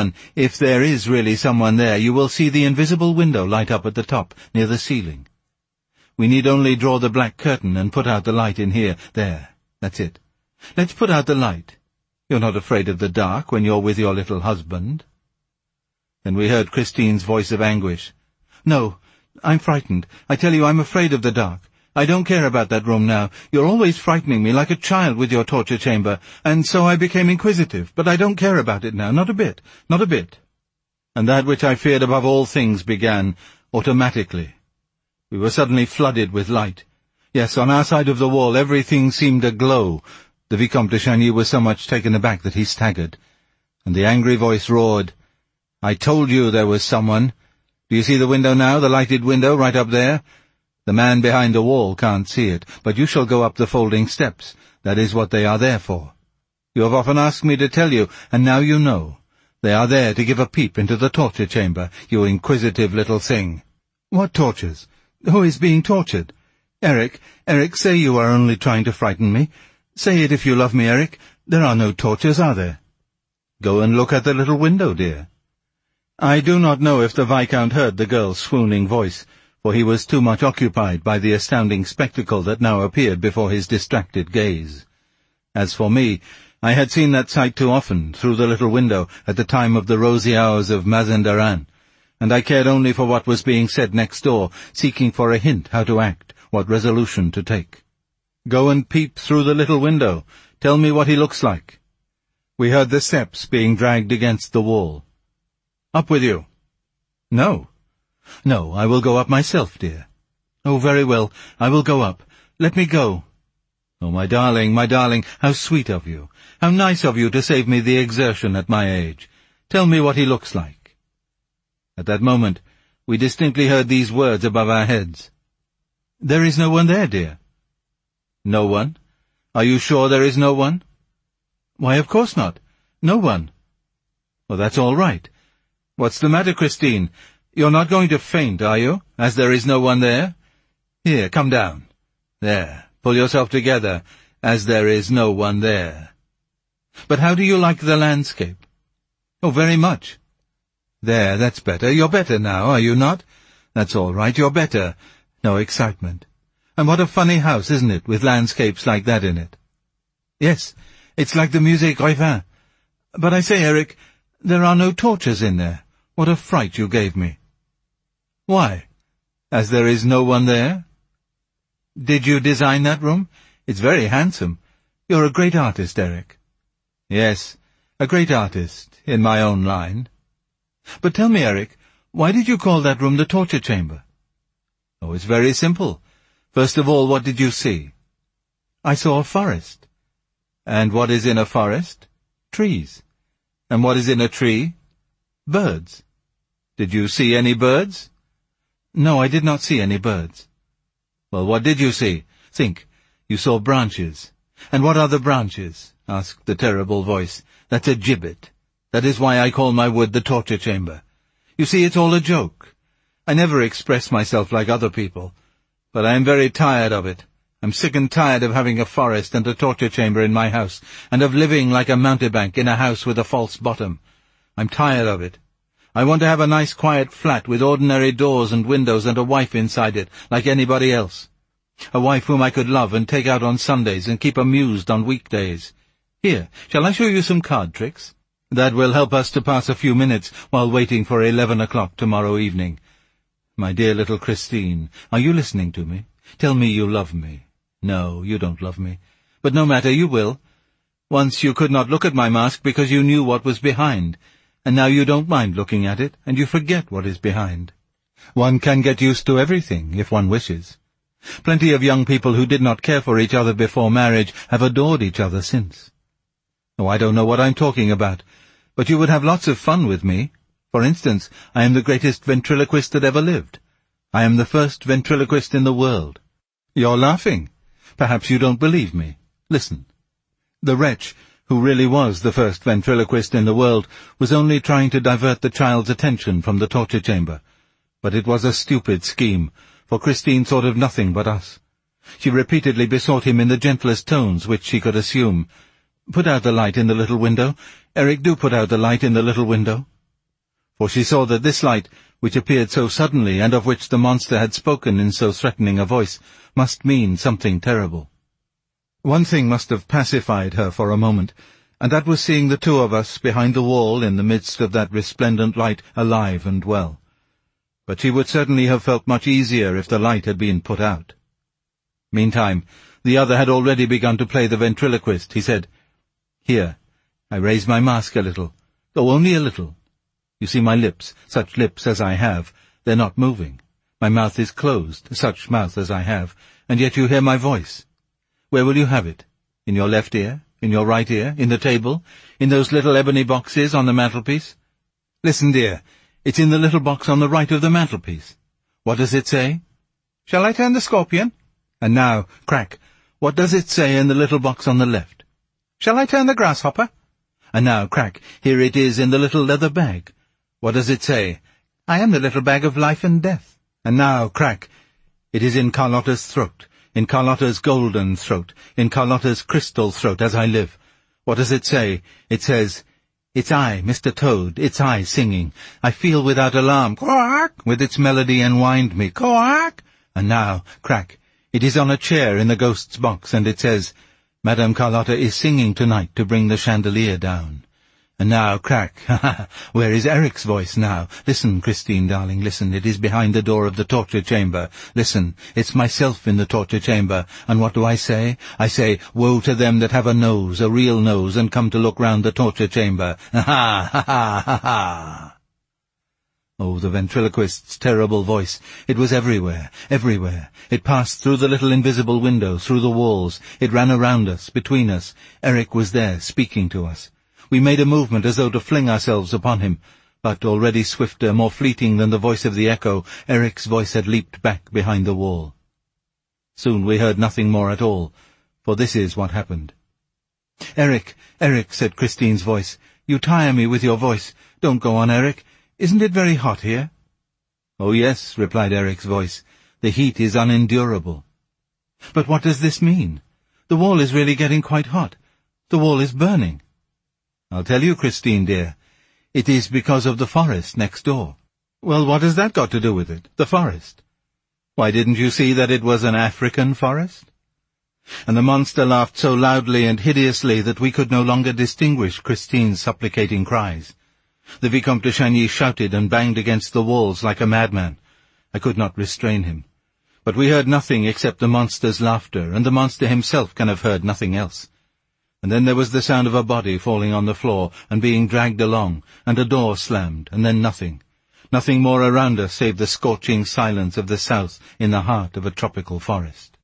is really someone there, you will see the invisible window light up at the top, near the ceiling. We need only draw the black curtain and put out the light in here. There. That's it. Let's put out the light. You're not afraid of the dark when you're with your little husband. Then we heard Christine's voice of anguish. No, I'm frightened. I tell you, I'm afraid of the dark. I don't care about that room now. You're always frightening me like a child with your torture chamber, and so I became inquisitive, but I don't care about it now, not a bit, not a bit. And that which I feared above all things began, automatically. We were suddenly flooded with light. Yes, on our side of the wall everything seemed aglow. The Vicomte de Chagny was so much taken aback that he staggered. And the angry voice roared, I told you there was someone. Do you see the window now, the lighted window right up there? The man behind the wall can't see it, but you shall go up the folding steps. That is what they are there for. You have often asked me to tell you, and now you know. They are there to give a peep into the torture chamber, you inquisitive little thing. What tortures? Who is being tortured? Eric, say you are only trying to frighten me. Say it if you love me, Eric. There are no tortures, are there? Go and look at the little window, dear. I do not know if the Viscount heard the girl's swooning voice, for he was too much occupied by the astounding spectacle that now appeared before his distracted gaze. As for me, I had seen that sight too often, through the little window, at the time of the rosy hours of Mazenderan, and I cared only for what was being said next door, seeking for a hint how to act, what resolution to take. Go and peep through the little window. Tell me what he looks like. We heard the steps being dragged against the wall. Up with you. No. No, I will go up myself, dear. Oh, very well, I will go up. Let me go. Oh, my darling, how sweet of you. How nice of you to save me the exertion at my age. Tell me what he looks like. At that moment, we distinctly heard these words above our heads. There is no one there, dear. No one? Are you sure there is no one? Why, of course not. No one. Well, that's all right. What's the matter, Christine? You're not going to faint, are you, as there is no one there? Here, come down. There, pull yourself together, as there is no one there. But how do you like the landscape? Oh, very much. There, that's better. You're better now, are you not? That's all right, you're better. No excitement. And what a funny house, isn't it, with landscapes like that in it? Yes, it's like the Musée Grévin. But I say, Eric, there are no tortures in there. What a fright you gave me. Why? As there is no one there? Did you design that room? It's very handsome. You're a great artist, Eric. Yes, a great artist, in my own line. But tell me, Eric, why did you call that room the torture chamber? Oh, it's very simple. First of all, what did you see? I saw a forest. And what is in a forest? Trees. And what is in a tree? Birds. Did you see any birds? No, I did not see any birds. Well, what did you see? Think. You saw branches. And what are the branches? Asked the terrible voice. That's a gibbet. That is why I call my wood the torture chamber. You see, it's all a joke. I never express myself like other people. But I am very tired of it. I'm sick and tired of having a forest and a torture chamber in my house, and of living like a mountebank in a house with a false bottom. I'm tired of it. I want to have a nice quiet flat with ordinary doors and windows and a wife inside it, like anybody else. A wife whom I could love and take out on Sundays and keep amused on weekdays. Here, shall I show you some card tricks? That will help us to pass a few minutes while waiting for 11 o'clock tomorrow evening. My dear little Christine, are you listening to me? Tell me you love me. No, you don't love me. But no matter, you will. Once you could not look at my mask because you knew what was behind, and now you don't mind looking at it, and you forget what is behind. One can get used to everything, if one wishes. Plenty of young people who did not care for each other before marriage have adored each other since. Oh, I don't know what I'm talking about, but you would have lots of fun with me. For instance, I am the greatest ventriloquist that ever lived. I am the first ventriloquist in the world. You're laughing. Perhaps you don't believe me. Listen. The wretch, who really was the first ventriloquist in the world, was only trying to divert the child's attention from the torture chamber. But it was a stupid scheme, for Christine thought of nothing but us. She repeatedly besought him in the gentlest tones which she could assume. "Put out the light in the little window. Eric, do put out the light in the little window." For she saw that this light, which appeared so suddenly and of which the monster had spoken in so threatening a voice, must mean something terrible. One thing must have pacified her for a moment, and that was seeing the two of us behind the wall in the midst of that resplendent light, alive and well. But she would certainly have felt much easier if the light had been put out. Meantime, the other had already begun to play the ventriloquist. He said, "Here, I raise my mask a little, though only a little. You see my lips, such lips as I have, they're not moving. My mouth is closed, such mouth as I have, and yet you hear my voice. Where will you have it? In your left ear? In your right ear? In the table? In those little ebony boxes on the mantelpiece? Listen, dear, it's in the little box on the right of the mantelpiece. What does it say? Shall I turn the scorpion? And now, crack, what does it say in the little box on the left? Shall I turn the grasshopper? And now, crack, here it is in the little leather bag. What does it say? I am the little bag of life and death. And now, crack, it is in Carlotta's throat, in Carlotta's golden throat, in Carlotta's crystal throat, as I live. What does it say? It says, "It's I, Mr. Toad, it's I singing. I feel without alarm, quack, with its melody enwind me, quack." And now, crack, it is on a chair in the ghost's box, and it says, "Madame Carlotta is singing tonight to bring the chandelier down." And now, crack, where is Eric's voice now? Listen, Christine, darling, listen, it is behind the door of the torture chamber. Listen, it's myself in the torture chamber, and what do I say? I say, woe to them that have a nose, a real nose, and come to look round the torture chamber. Ha ha, ha ha, ha ha. Oh, the ventriloquist's terrible voice. It was everywhere, everywhere. It passed through the little invisible window, through the walls. It ran around us, between us. Eric was there, speaking to us. We made a movement as though to fling ourselves upon him, but already swifter, more fleeting than the voice of the echo, Eric's voice had leaped back behind the wall. Soon we heard nothing more at all, for this is what happened. "Eric, Eric," said Christine's voice, "you tire me with your voice. Don't go on, Eric. Isn't it very hot here?" "Oh, yes," replied Eric's voice. "The heat is unendurable." "But what does this mean? The wall is really getting quite hot. The wall is burning." "I'll tell you, Christine, dear. It is because of the forest next door." "Well, what has that got to do with it, the forest?" "Why, didn't you see that it was an African forest?" And the monster laughed so loudly and hideously that we could no longer distinguish Christine's supplicating cries. The Vicomte de Chagny shouted and banged against the walls like a madman. I could not restrain him. But we heard nothing except the monster's laughter, and the monster himself can have heard nothing else. And then there was the sound of a body falling on the floor and being dragged along, and a door slammed, and then nothing. Nothing more around us save the scorching silence of the south in the heart of a tropical forest.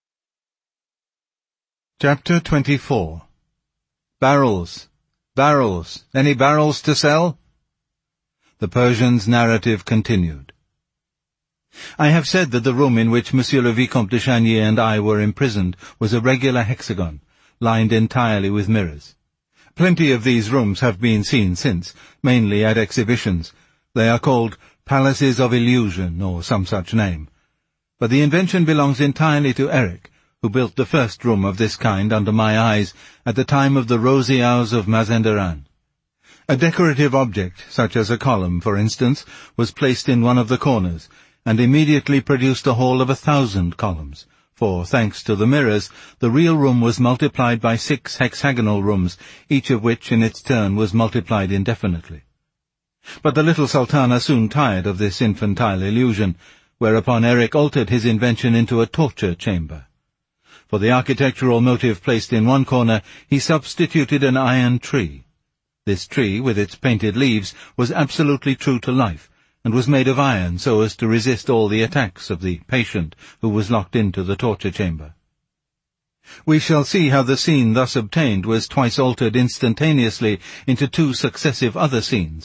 Chapter 24. Barrels. Barrels. Any barrels to sell? The Persian's narrative continued. I have said that the room in which Monsieur le Vicomte de Chagny and I were imprisoned was a regular hexagon, lined entirely with mirrors. Plenty of these rooms have been seen since, mainly at exhibitions. They are called Palaces of Illusion, or some such name. But the invention belongs entirely to Eric, who built the first room of this kind under my eyes at the time of the rosy hours of Mazenderan. A decorative object, such as a column, for instance, was placed in one of the corners, and immediately produced a hall of 1,000 columns. For, thanks to the mirrors, the real room was multiplied by 6 hexagonal rooms, each of which in its turn was multiplied indefinitely. But the little Sultana soon tired of this infantile illusion, whereupon Eric altered his invention into a torture chamber. For the architectural motive placed in one corner, he substituted an iron tree. This tree, with its painted leaves, was absolutely true to life, and was made of iron so as to resist all the attacks of the patient who was locked into the torture chamber. We shall see how the scene thus obtained was twice altered instantaneously into 2 successive other scenes,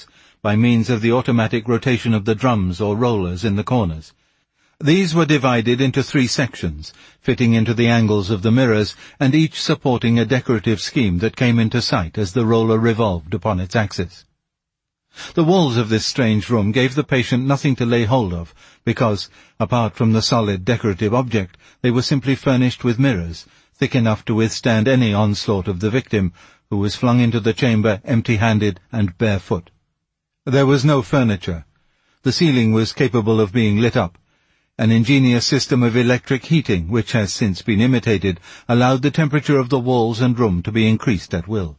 by means of the automatic rotation of the drums or rollers in the corners. These were divided into 3 sections, fitting into the angles of the mirrors, and each supporting a decorative scheme that came into sight as the roller revolved upon its axis. The walls of this strange room gave the patient nothing to lay hold of, because, apart from the solid decorative object, they were simply furnished with mirrors, thick enough to withstand any onslaught of the victim, who was flung into the chamber empty-handed and barefoot. There was no furniture. The ceiling was capable of being lit up. An ingenious system of electric heating, which has since been imitated, allowed the temperature of the walls and room to be increased at will.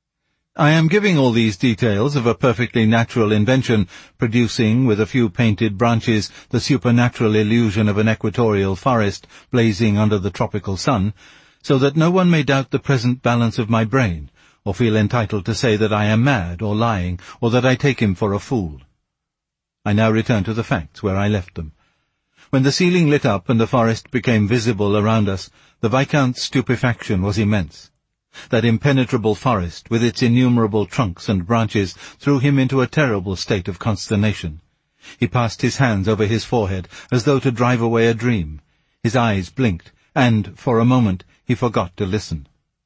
I am giving all these details of a perfectly natural invention, producing, with a few painted branches, the supernatural illusion of an equatorial forest blazing under the tropical sun, so that no one may doubt the present balance of my brain, or feel entitled to say that I am mad or lying, or that I take him for a fool. I now return to the facts where I left them. When the ceiling lit up and the forest became visible around us, the Viscount's stupefaction was immense. That impenetrable forest, with its innumerable trunks and branches, threw him into a terrible state of consternation. He passed his hands over his forehead, as though to drive away a dream. His eyes blinked, and, for a moment, he forgot to listen.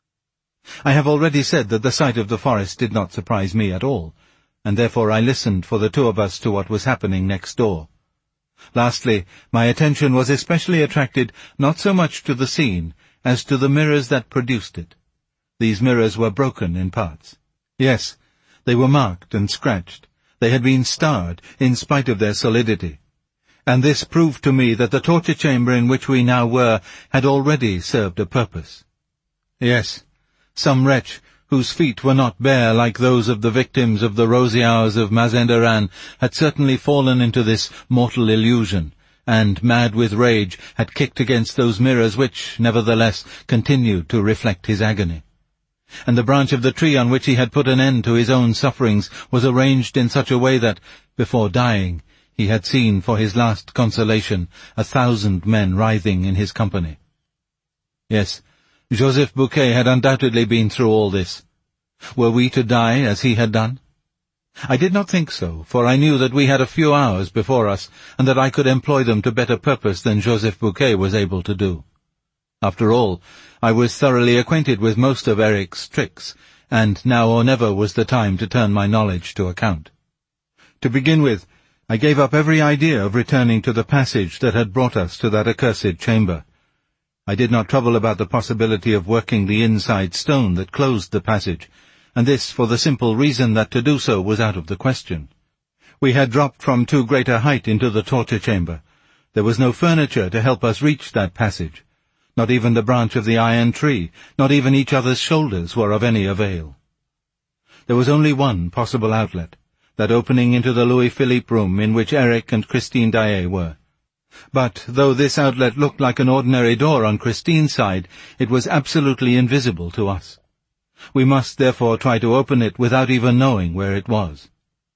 I have already said that the sight of the forest did not surprise me at all, and therefore I listened for the 2 of us to what was happening next door. Lastly, my attention was especially attracted not so much to the scene as to the mirrors that produced it. These mirrors were broken in parts. Yes, they were marked and scratched. They had been starred, in spite of their solidity. And this proved to me that the torture chamber in which we now were had already served a purpose. Yes, some wretch, whose feet were not bare like those of the victims of the rosy hours of Mazenderan, had certainly fallen into this mortal illusion, and, mad with rage, had kicked against those mirrors which, nevertheless, continued to reflect his agony. And the branch of the tree on which he had put an end to his own sufferings was arranged in such a way that, before dying, he had seen for his last consolation 1,000 men writhing in his company. Yes, Joseph Bouquet had undoubtedly been through all this. Were we to die as he had done? I did not think so, for I knew that we had a few hours before us, and that I could employ them to better purpose than Joseph Bouquet was able to do. After all, I was thoroughly acquainted with most of Eric's tricks, and now or never was the time to turn my knowledge to account. To begin with, I gave up every idea of returning to the passage that had brought us to that accursed chamber. I did not trouble about the possibility of working the inside stone that closed the passage, and this for the simple reason that to do so was out of the question. We had dropped from too great a height into the torture chamber. There was no furniture to help us reach that passage. Not even the branch of the iron tree, not even each other's shoulders were of any avail. There was only one possible outlet, that opening into the Louis-Philippe room in which Eric and Christine Daae were. But, though this outlet looked like an ordinary door on Christine's side, it was absolutely invisible to us. We must therefore try to open it without even knowing where it was.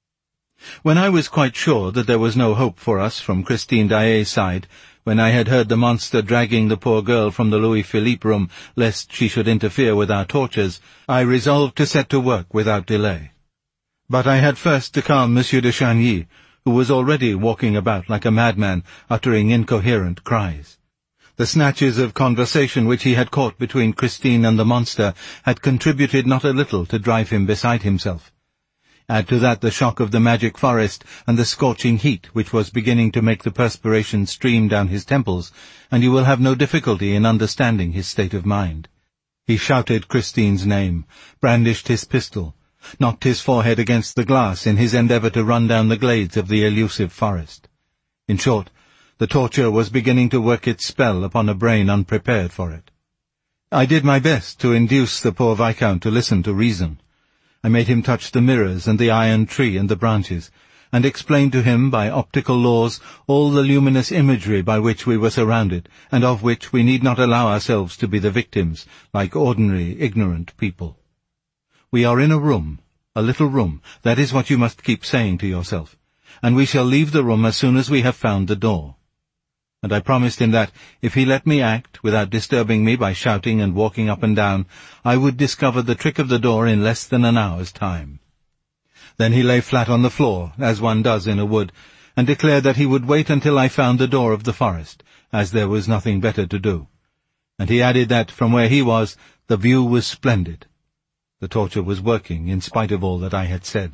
When I was quite sure that there was no hope for us from Christine Daae's side, when I had heard the monster dragging the poor girl from the Louis-Philippe room lest she should interfere with our tortures, I resolved to set to work without delay. But I had first to calm Monsieur de Chagny, who was already walking about like a madman, uttering incoherent cries. The snatches of conversation which he had caught between Christine and the monster had contributed not a little to drive him beside himself. Add to that the shock of the magic forest and the scorching heat which was beginning to make the perspiration stream down his temples, and you will have no difficulty in understanding his state of mind. He shouted Christine's name, brandished his pistol, knocked his forehead against the glass in his endeavour to run down the glades of the elusive forest. In short, the torture was beginning to work its spell upon a brain unprepared for it. I did my best to induce the poor Viscount to listen to reason. I made him touch the mirrors and the iron tree and the branches, and explained to him by optical laws all the luminous imagery by which we were surrounded, and of which we need not allow ourselves to be the victims, like ordinary, ignorant people. We are in a room, a little room, that is what you must keep saying to yourself, and we shall leave the room as soon as we have found the door. And I promised him that, if he let me act, without disturbing me by shouting and walking up and down, I would discover the trick of the door in less than an hour's time. Then he lay flat on the floor, as one does in a wood, and declared that he would wait until I found the door of the forest, as there was nothing better to do. And he added that, from where he was, the view was splendid. The torture was working, in spite of all that I had said.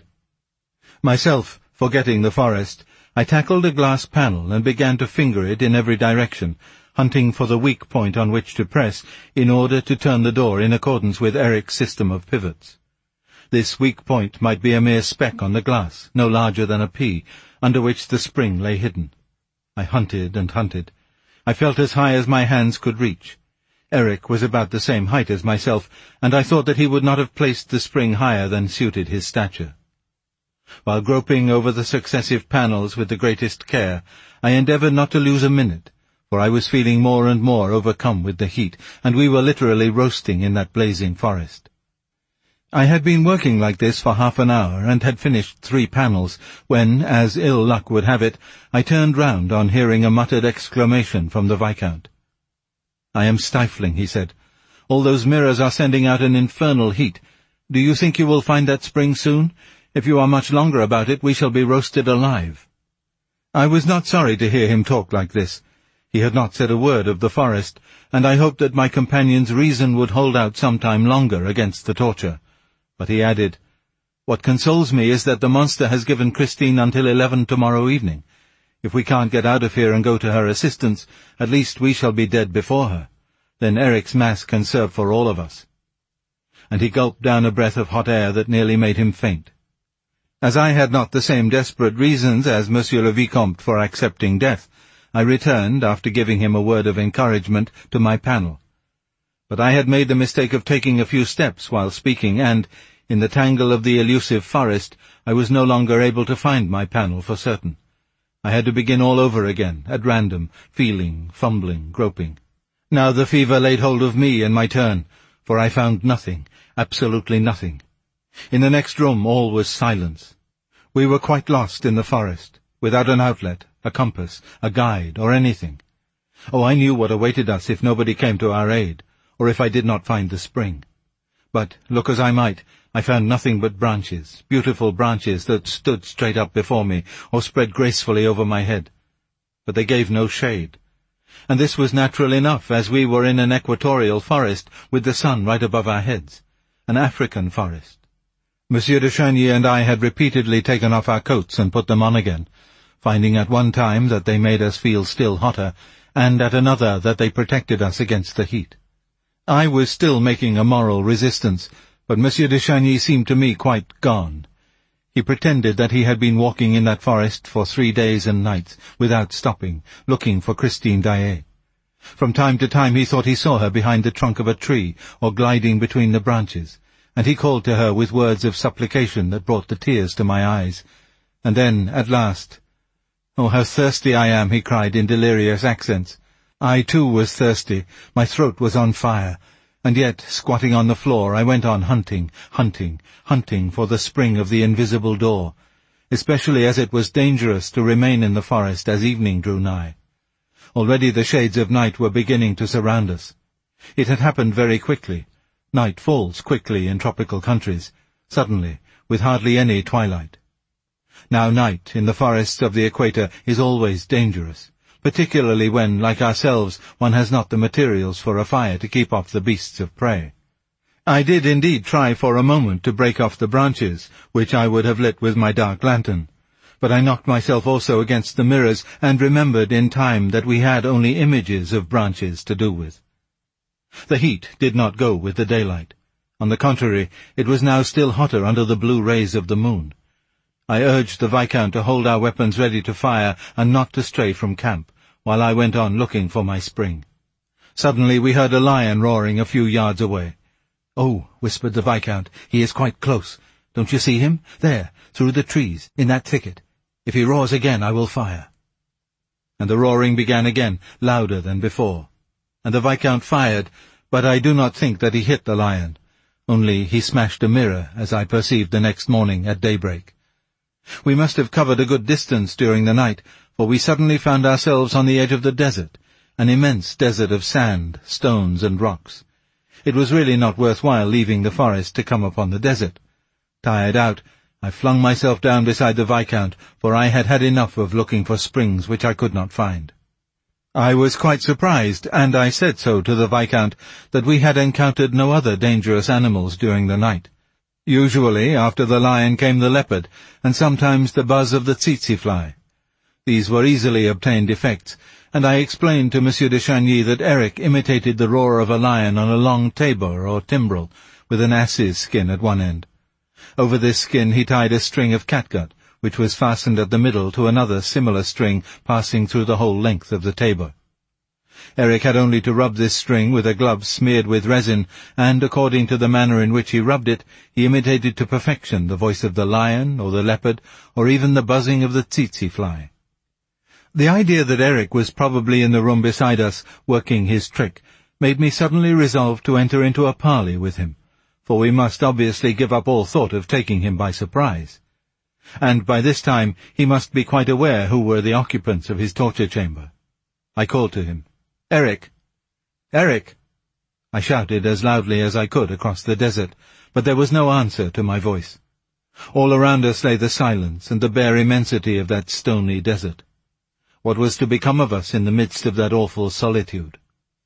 Myself, forgetting the forest, I tackled a glass panel and began to finger it in every direction, hunting for the weak point on which to press in order to turn the door in accordance with Eric's system of pivots. This weak point might be a mere speck on the glass, no larger than a pea, under which the spring lay hidden. I hunted and hunted. I felt as high as my hands could reach. Eric was about the same height as myself, and I thought that he would not have placed the spring higher than suited his stature. While groping over the successive panels with the greatest care, I endeavoured not to lose a minute, for I was feeling more and more overcome with the heat, and we were literally roasting in that blazing forest. I had been working like this for half an hour, and had finished 3 panels, when, as ill luck would have it, I turned round on hearing a muttered exclamation from the Viscount. "I am stifling," he said. "All those mirrors are sending out an infernal heat. Do you think you will find that spring soon? If you are much longer about it, we shall be roasted alive." I was not sorry to hear him talk like this. He had not said a word of the forest, and I hoped that my companion's reason would hold out some time longer against the torture. But he added, "What consoles me is that the monster has given Christine until 11 tomorrow evening. If we can't get out of here and go to her assistance, at least we shall be dead before her. Then Eric's mass can serve for all of us." And he gulped down a breath of hot air that nearly made him faint. As I had not the same desperate reasons as Monsieur le Vicomte for accepting death, I returned, after giving him a word of encouragement, to my panel. But I had made the mistake of taking a few steps while speaking, and, in the tangle of the elusive forest, I was no longer able to find my panel for certain. I had to begin all over again, at random, feeling, fumbling, groping. Now the fever laid hold of me in my turn, for I found nothing, absolutely nothing. In the next room all was silence. We were quite lost in the forest, without an outlet, a compass, a guide, or anything. Oh, I knew what awaited us if nobody came to our aid, or if I did not find the spring. But, look as I might, I found nothing but branches, beautiful branches that stood straight up before me, or spread gracefully over my head. But they gave no shade. And this was natural enough, as we were in an equatorial forest, with the sun right above our heads. An African forest. Monsieur de Chagny and I had repeatedly taken off our coats and put them on again, finding at one time that they made us feel still hotter, and at another that they protected us against the heat. I was still making a moral resistance, but Monsieur de Chagny seemed to me quite gone. He pretended that he had been walking in that forest for 3 days and nights, without stopping, looking for Christine Daae. From time to time he thought he saw her behind the trunk of a tree, or gliding between the branches, and he called to her with words of supplication that brought the tears to my eyes. And then, at last, "Oh, how thirsty I am," he cried in delirious accents. I, too, was thirsty. My throat was on fire. And yet, squatting on the floor, I went on hunting for the spring of the invisible door, especially as it was dangerous to remain in the forest as evening drew nigh. Already the shades of night were beginning to surround us. It had happened very quickly. Night falls quickly in tropical countries, suddenly, with hardly any twilight. Now night, in the forests of the equator, is always dangerous, particularly when, like ourselves, one has not the materials for a fire to keep off the beasts of prey. I did indeed try for a moment to break off the branches, which I would have lit with my dark lantern, but I knocked myself also against the mirrors, and remembered in time that we had only images of branches to do with. The heat did not go with the daylight. On the contrary, it was now still hotter under the blue rays of the moon. I urged the Viscount to hold our weapons ready to fire and not to stray from camp, while I went on looking for my spring. Suddenly we heard a lion roaring a few yards away. "Oh," whispered the Viscount, "he is quite close. Don't you see him? There, through the trees, in that thicket. If he roars again, I will fire." And the roaring began again, louder than before. And the Viscount fired, but I do not think that he hit the lion. Only he smashed a mirror, as I perceived the next morning at daybreak. We must have covered a good distance during the night, for we suddenly found ourselves on the edge of the desert, an immense desert of sand, stones, and rocks. It was really not worth while leaving the forest to come upon the desert. Tired out, I flung myself down beside the Viscount, for I had had enough of looking for springs which I could not find. I was quite surprised, and I said so to the Viscount, that we had encountered no other dangerous animals during the night. Usually, after the lion came the leopard, and sometimes the buzz of the tsetse-fly. These were easily obtained effects, and I explained to Monsieur de Chagny that Eric imitated the roar of a lion on a long tabor or timbrel, with an ass's skin at one end. Over this skin he tied a string of catgut, which was fastened at the middle to another similar string passing through the whole length of the tabor. Eric had only to rub this string with a glove smeared with resin, and, according to the manner in which he rubbed it, he imitated to perfection the voice of the lion, or the leopard, or even the buzzing of the tsetse-fly. The idea that Eric was probably in the room beside us, working his trick, made me suddenly resolve to enter into a parley with him, for we must obviously give up all thought of taking him by surprise. And by this time he must be quite aware who were the occupants of his torture chamber. I called to him. "Eric! Eric!" I shouted as loudly as I could across the desert, but there was no answer to my voice. All around us lay the silence and the bare immensity of that stony desert. What was to become of us in the midst of that awful solitude?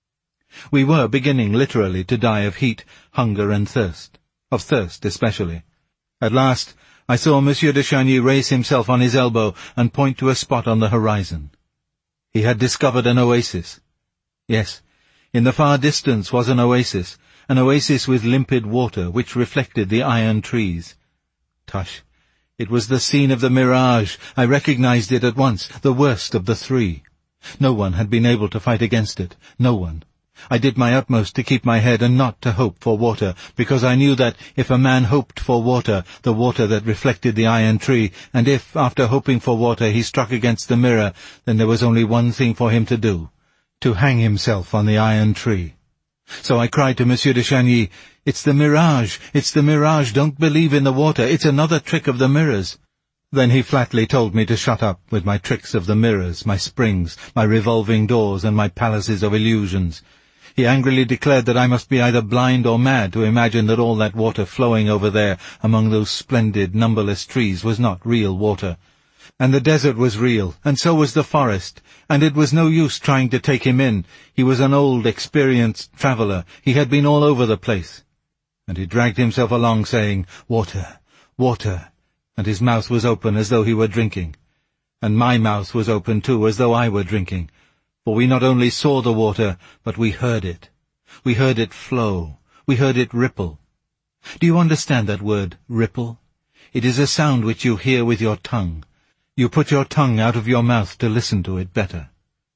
We were beginning literally to die of heat, hunger, and thirst, of thirst especially. At last I saw Monsieur de Chagny raise himself on his elbow and point to a spot on the horizon. He had discovered an oasis. Yes, in the far distance was an oasis with limpid water which reflected the iron trees. Tush! It was the scene of the mirage. I recognized it at once, the worst of the three. No one had been able to fight against it, no one. I did my utmost to keep my head and not to hope for water, because I knew that if a man hoped for water, the water that reflected the iron tree, and if, after hoping for water, he struck against the mirror, then there was only one thing for him to do, to hang himself on the iron tree. So I cried to Monsieur de Chagny, "It's the mirage, it's the mirage, don't believe in the water, it's another trick of the mirrors." Then he flatly told me to shut up with my tricks of the mirrors, my springs, my revolving doors, and my palaces of illusions. He angrily declared that I must be either blind or mad to imagine that all that water flowing over there among those splendid, numberless trees was not real water. And the desert was real, and so was the forest, and it was no use trying to take him in. He was an old, experienced traveller. He had been all over the place. And he dragged himself along, saying, "Water, water," and his mouth was open as though he were drinking. And my mouth was open too, as though I were drinking. For we not only saw the water, but we heard it. We heard it flow. We heard it ripple. Do you understand that word, ripple? It is a sound which you hear with your tongue. You put your tongue out of your mouth to listen to it better.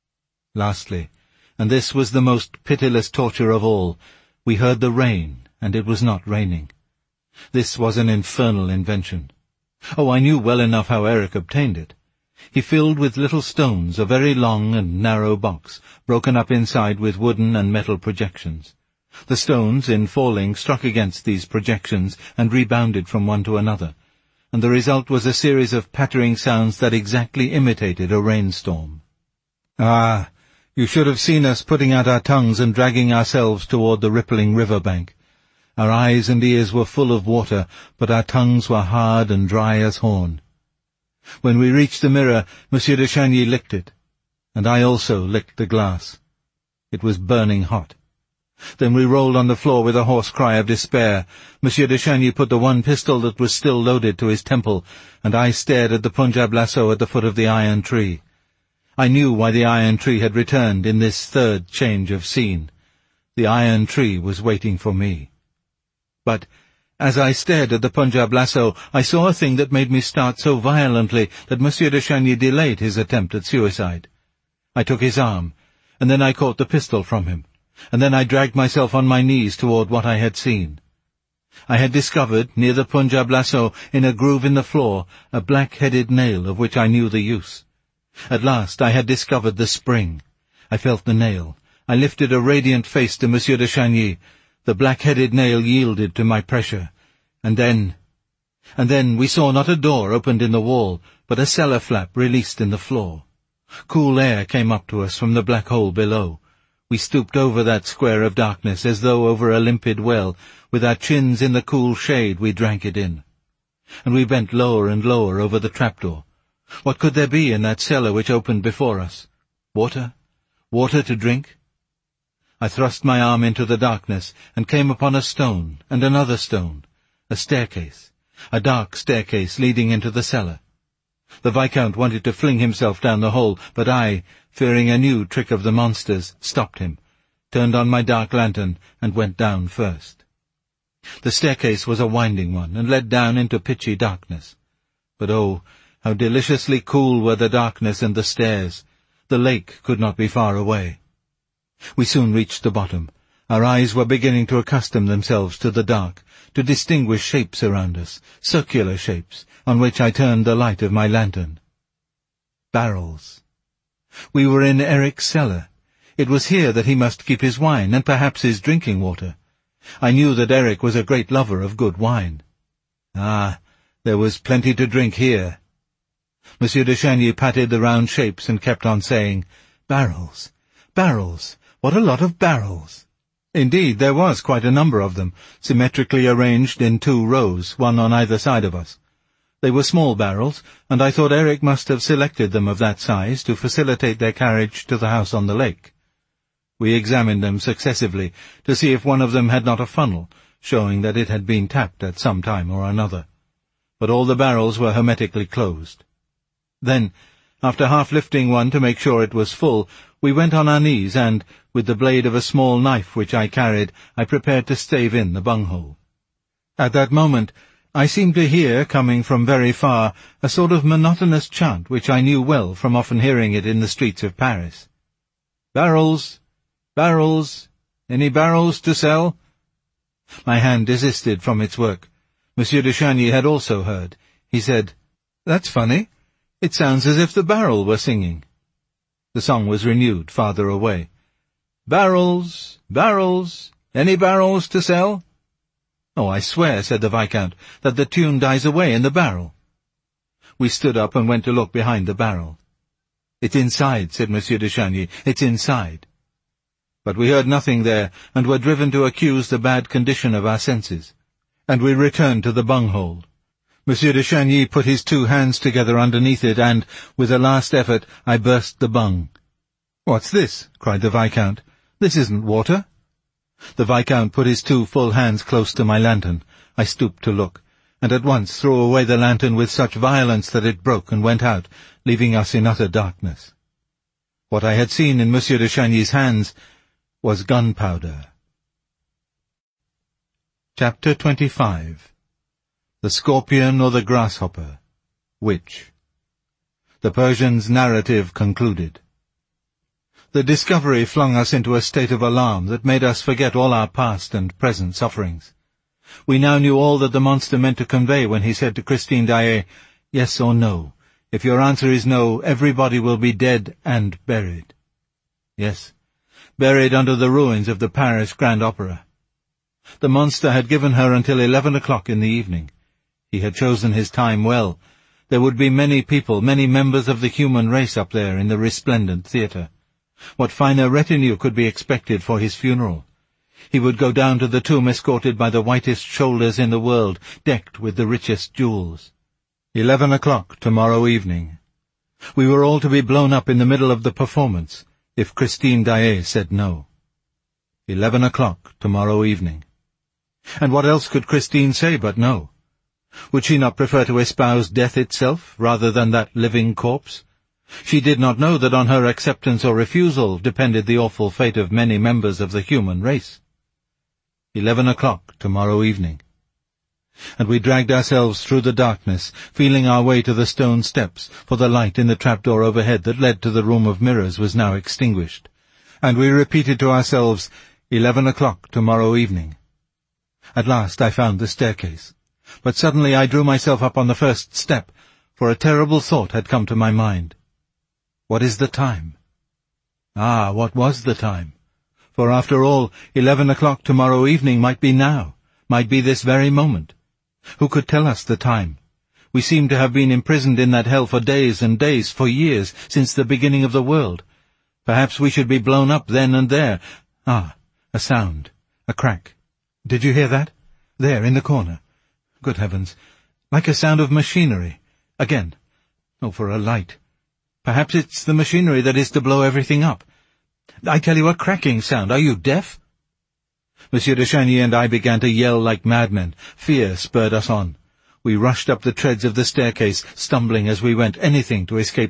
Lastly, and this was the most pitiless torture of all, we heard the rain, and it was not raining. This was an infernal invention. Oh, I knew well enough how Eric obtained it. He filled with little stones a very long and narrow box, broken up inside with wooden and metal projections. The stones, in falling, struck against these projections and rebounded from one to another, and the result was a series of pattering sounds that exactly imitated a rainstorm. Ah, you should have seen us putting out our tongues and dragging ourselves toward the rippling river bank. Our eyes and ears were full of water, but our tongues were hard and dry as horn. When we reached the mirror, Monsieur de Chagny licked it, and I also licked the glass. It was burning hot. Then we rolled on the floor with a hoarse cry of despair. Monsieur de Chagny put the one pistol that was still loaded to his temple, and I stared at the Punjab lasso at the foot of the iron tree. I knew why the iron tree had returned in this third change of scene. The iron tree was waiting for me. But as I stared at the Punjab lasso, I saw a thing that made me start so violently that Monsieur de Chagny delayed his attempt at suicide. I took his arm, and then I caught the pistol from him, and then I dragged myself on my knees toward what I had seen. I had discovered, near the Punjab lasso, in a groove in the floor, a black-headed nail of which I knew the use. At last I had discovered the spring. I felt the nail. I lifted a radiant face to Monsieur de Chagny. The black-headed nail yielded to my pressure. And then we saw not a door opened in the wall, but a cellar flap released in the floor. Cool air came up to us from the black hole below. We stooped over that square of darkness as though over a limpid well. With our chins in the cool shade we drank it in. and we bent lower and lower over the trapdoor. What could there be in that cellar which opened before us? Water? Water to drink? I thrust my arm into the darkness and came upon a stone and another stone, a staircase, a dark staircase leading into the cellar. The Viscount wanted to fling himself down the hole, but I, fearing a new trick of the monsters, stopped him, turned on my dark lantern, and went down first. The staircase was a winding one, and led down into pitchy darkness. But oh, how deliciously cool were the darkness and the stairs! The lake could not be far away. We soon reached the bottom. Our eyes were beginning to accustom themselves to the dark, to distinguish shapes around us, circular shapes, on which I turned the light of my lantern. Barrels. We were in Eric's cellar. It was here that he must keep his wine, and perhaps his drinking water. I knew that Eric was a great lover of good wine. Ah, there was plenty to drink here. Monsieur de Chagny patted the round shapes and kept on saying, "Barrels, barrels, what a lot of barrels!" Indeed, there was quite a number of them, symmetrically arranged in 2 rows, one on either side of us. They were small barrels, and I thought Eric must have selected them of that size to facilitate their carriage to the house on the lake. We examined them successively to see if one of them had not a funnel, showing that it had been tapped at some time or another. But all the barrels were hermetically closed. Then, after half-lifting one to make sure it was full, we went on our knees and, with the blade of a small knife which I carried, I prepared to stave in the bunghole. At that moment, I seemed to hear, coming from very far, a sort of monotonous chant which I knew well from often hearing it in the streets of Paris. "Barrels! Barrels! Any barrels to sell?" My hand desisted from its work. Monsieur de Chagny had also heard. He said, "That's funny. It sounds as if the barrel were singing." The song was renewed farther away. "Barrels! Barrels! Any barrels to sell?" "Oh, I swear," said the Viscount, "that the tune dies away in the barrel." We stood up and went to look behind the barrel. "It's inside," said Monsieur de Chagny. "It's inside." But we heard nothing there, and were driven to accuse the bad condition of our senses. And we returned to the bunghole. Monsieur de Chagny put his 2 hands together underneath it, and, with a last effort, I burst the bung. "What's this?" cried the Viscount. "This isn't water." The Viscount put his 2 full hands close to my lantern. I stooped to look, and at once threw away the lantern with such violence that it broke and went out, leaving us in utter darkness. What I had seen in Monsieur de Chagny's hands was gunpowder. Chapter 25. The Scorpion or the Grasshopper? Which? The Persian's narrative concluded. The discovery flung us into a state of alarm that made us forget all our past and present sufferings. We now knew all that the monster meant to convey when he said to Christine Daae, "Yes or no. If your answer is no, everybody will be dead and buried." Yes, buried under the ruins of the Paris Grand Opera. The monster had given her until 11 o'clock in the evening. He had chosen his time well. There would be many people, many members of the human race up there in the resplendent theatre. What finer retinue could be expected for his funeral? He would go down to the tomb escorted by the whitest shoulders in the world, decked with the richest jewels. 11 o'clock tomorrow evening. We were all to be blown up in the middle of the performance, if Christine Daae said no. 11 o'clock tomorrow evening. And what else could Christine say but no? Would she not prefer to espouse death itself, rather than that living corpse? She did not know that on her acceptance or refusal depended the awful fate of many members of the human race. 11 o'clock tomorrow evening. And we dragged ourselves through the darkness, feeling our way to the stone steps, for the light in the trapdoor overhead that led to the room of mirrors was now extinguished. And we repeated to ourselves, 11 o'clock tomorrow evening. At last I found the staircase. But suddenly I drew myself up on the first step, for a terrible thought had come to my mind. What is the time? Ah, what was the time? For after all, 11 o'clock tomorrow evening might be now, might be this very moment. Who could tell us the time? We seemed to have been imprisoned in that hell for days and days, for years, since the beginning of the world. Perhaps we should be blown up then and there. Ah, a sound, a crack. Did you hear that? There, in the corner. Good heavens! Like a sound of machinery. Again. Oh, for a light. Perhaps it's the machinery that is to blow everything up. I tell you, a cracking sound. Are you deaf? Monsieur de Chagny and I began to yell like madmen. Fear spurred us on. We rushed up the treads of the staircase, stumbling as we went, anything to escape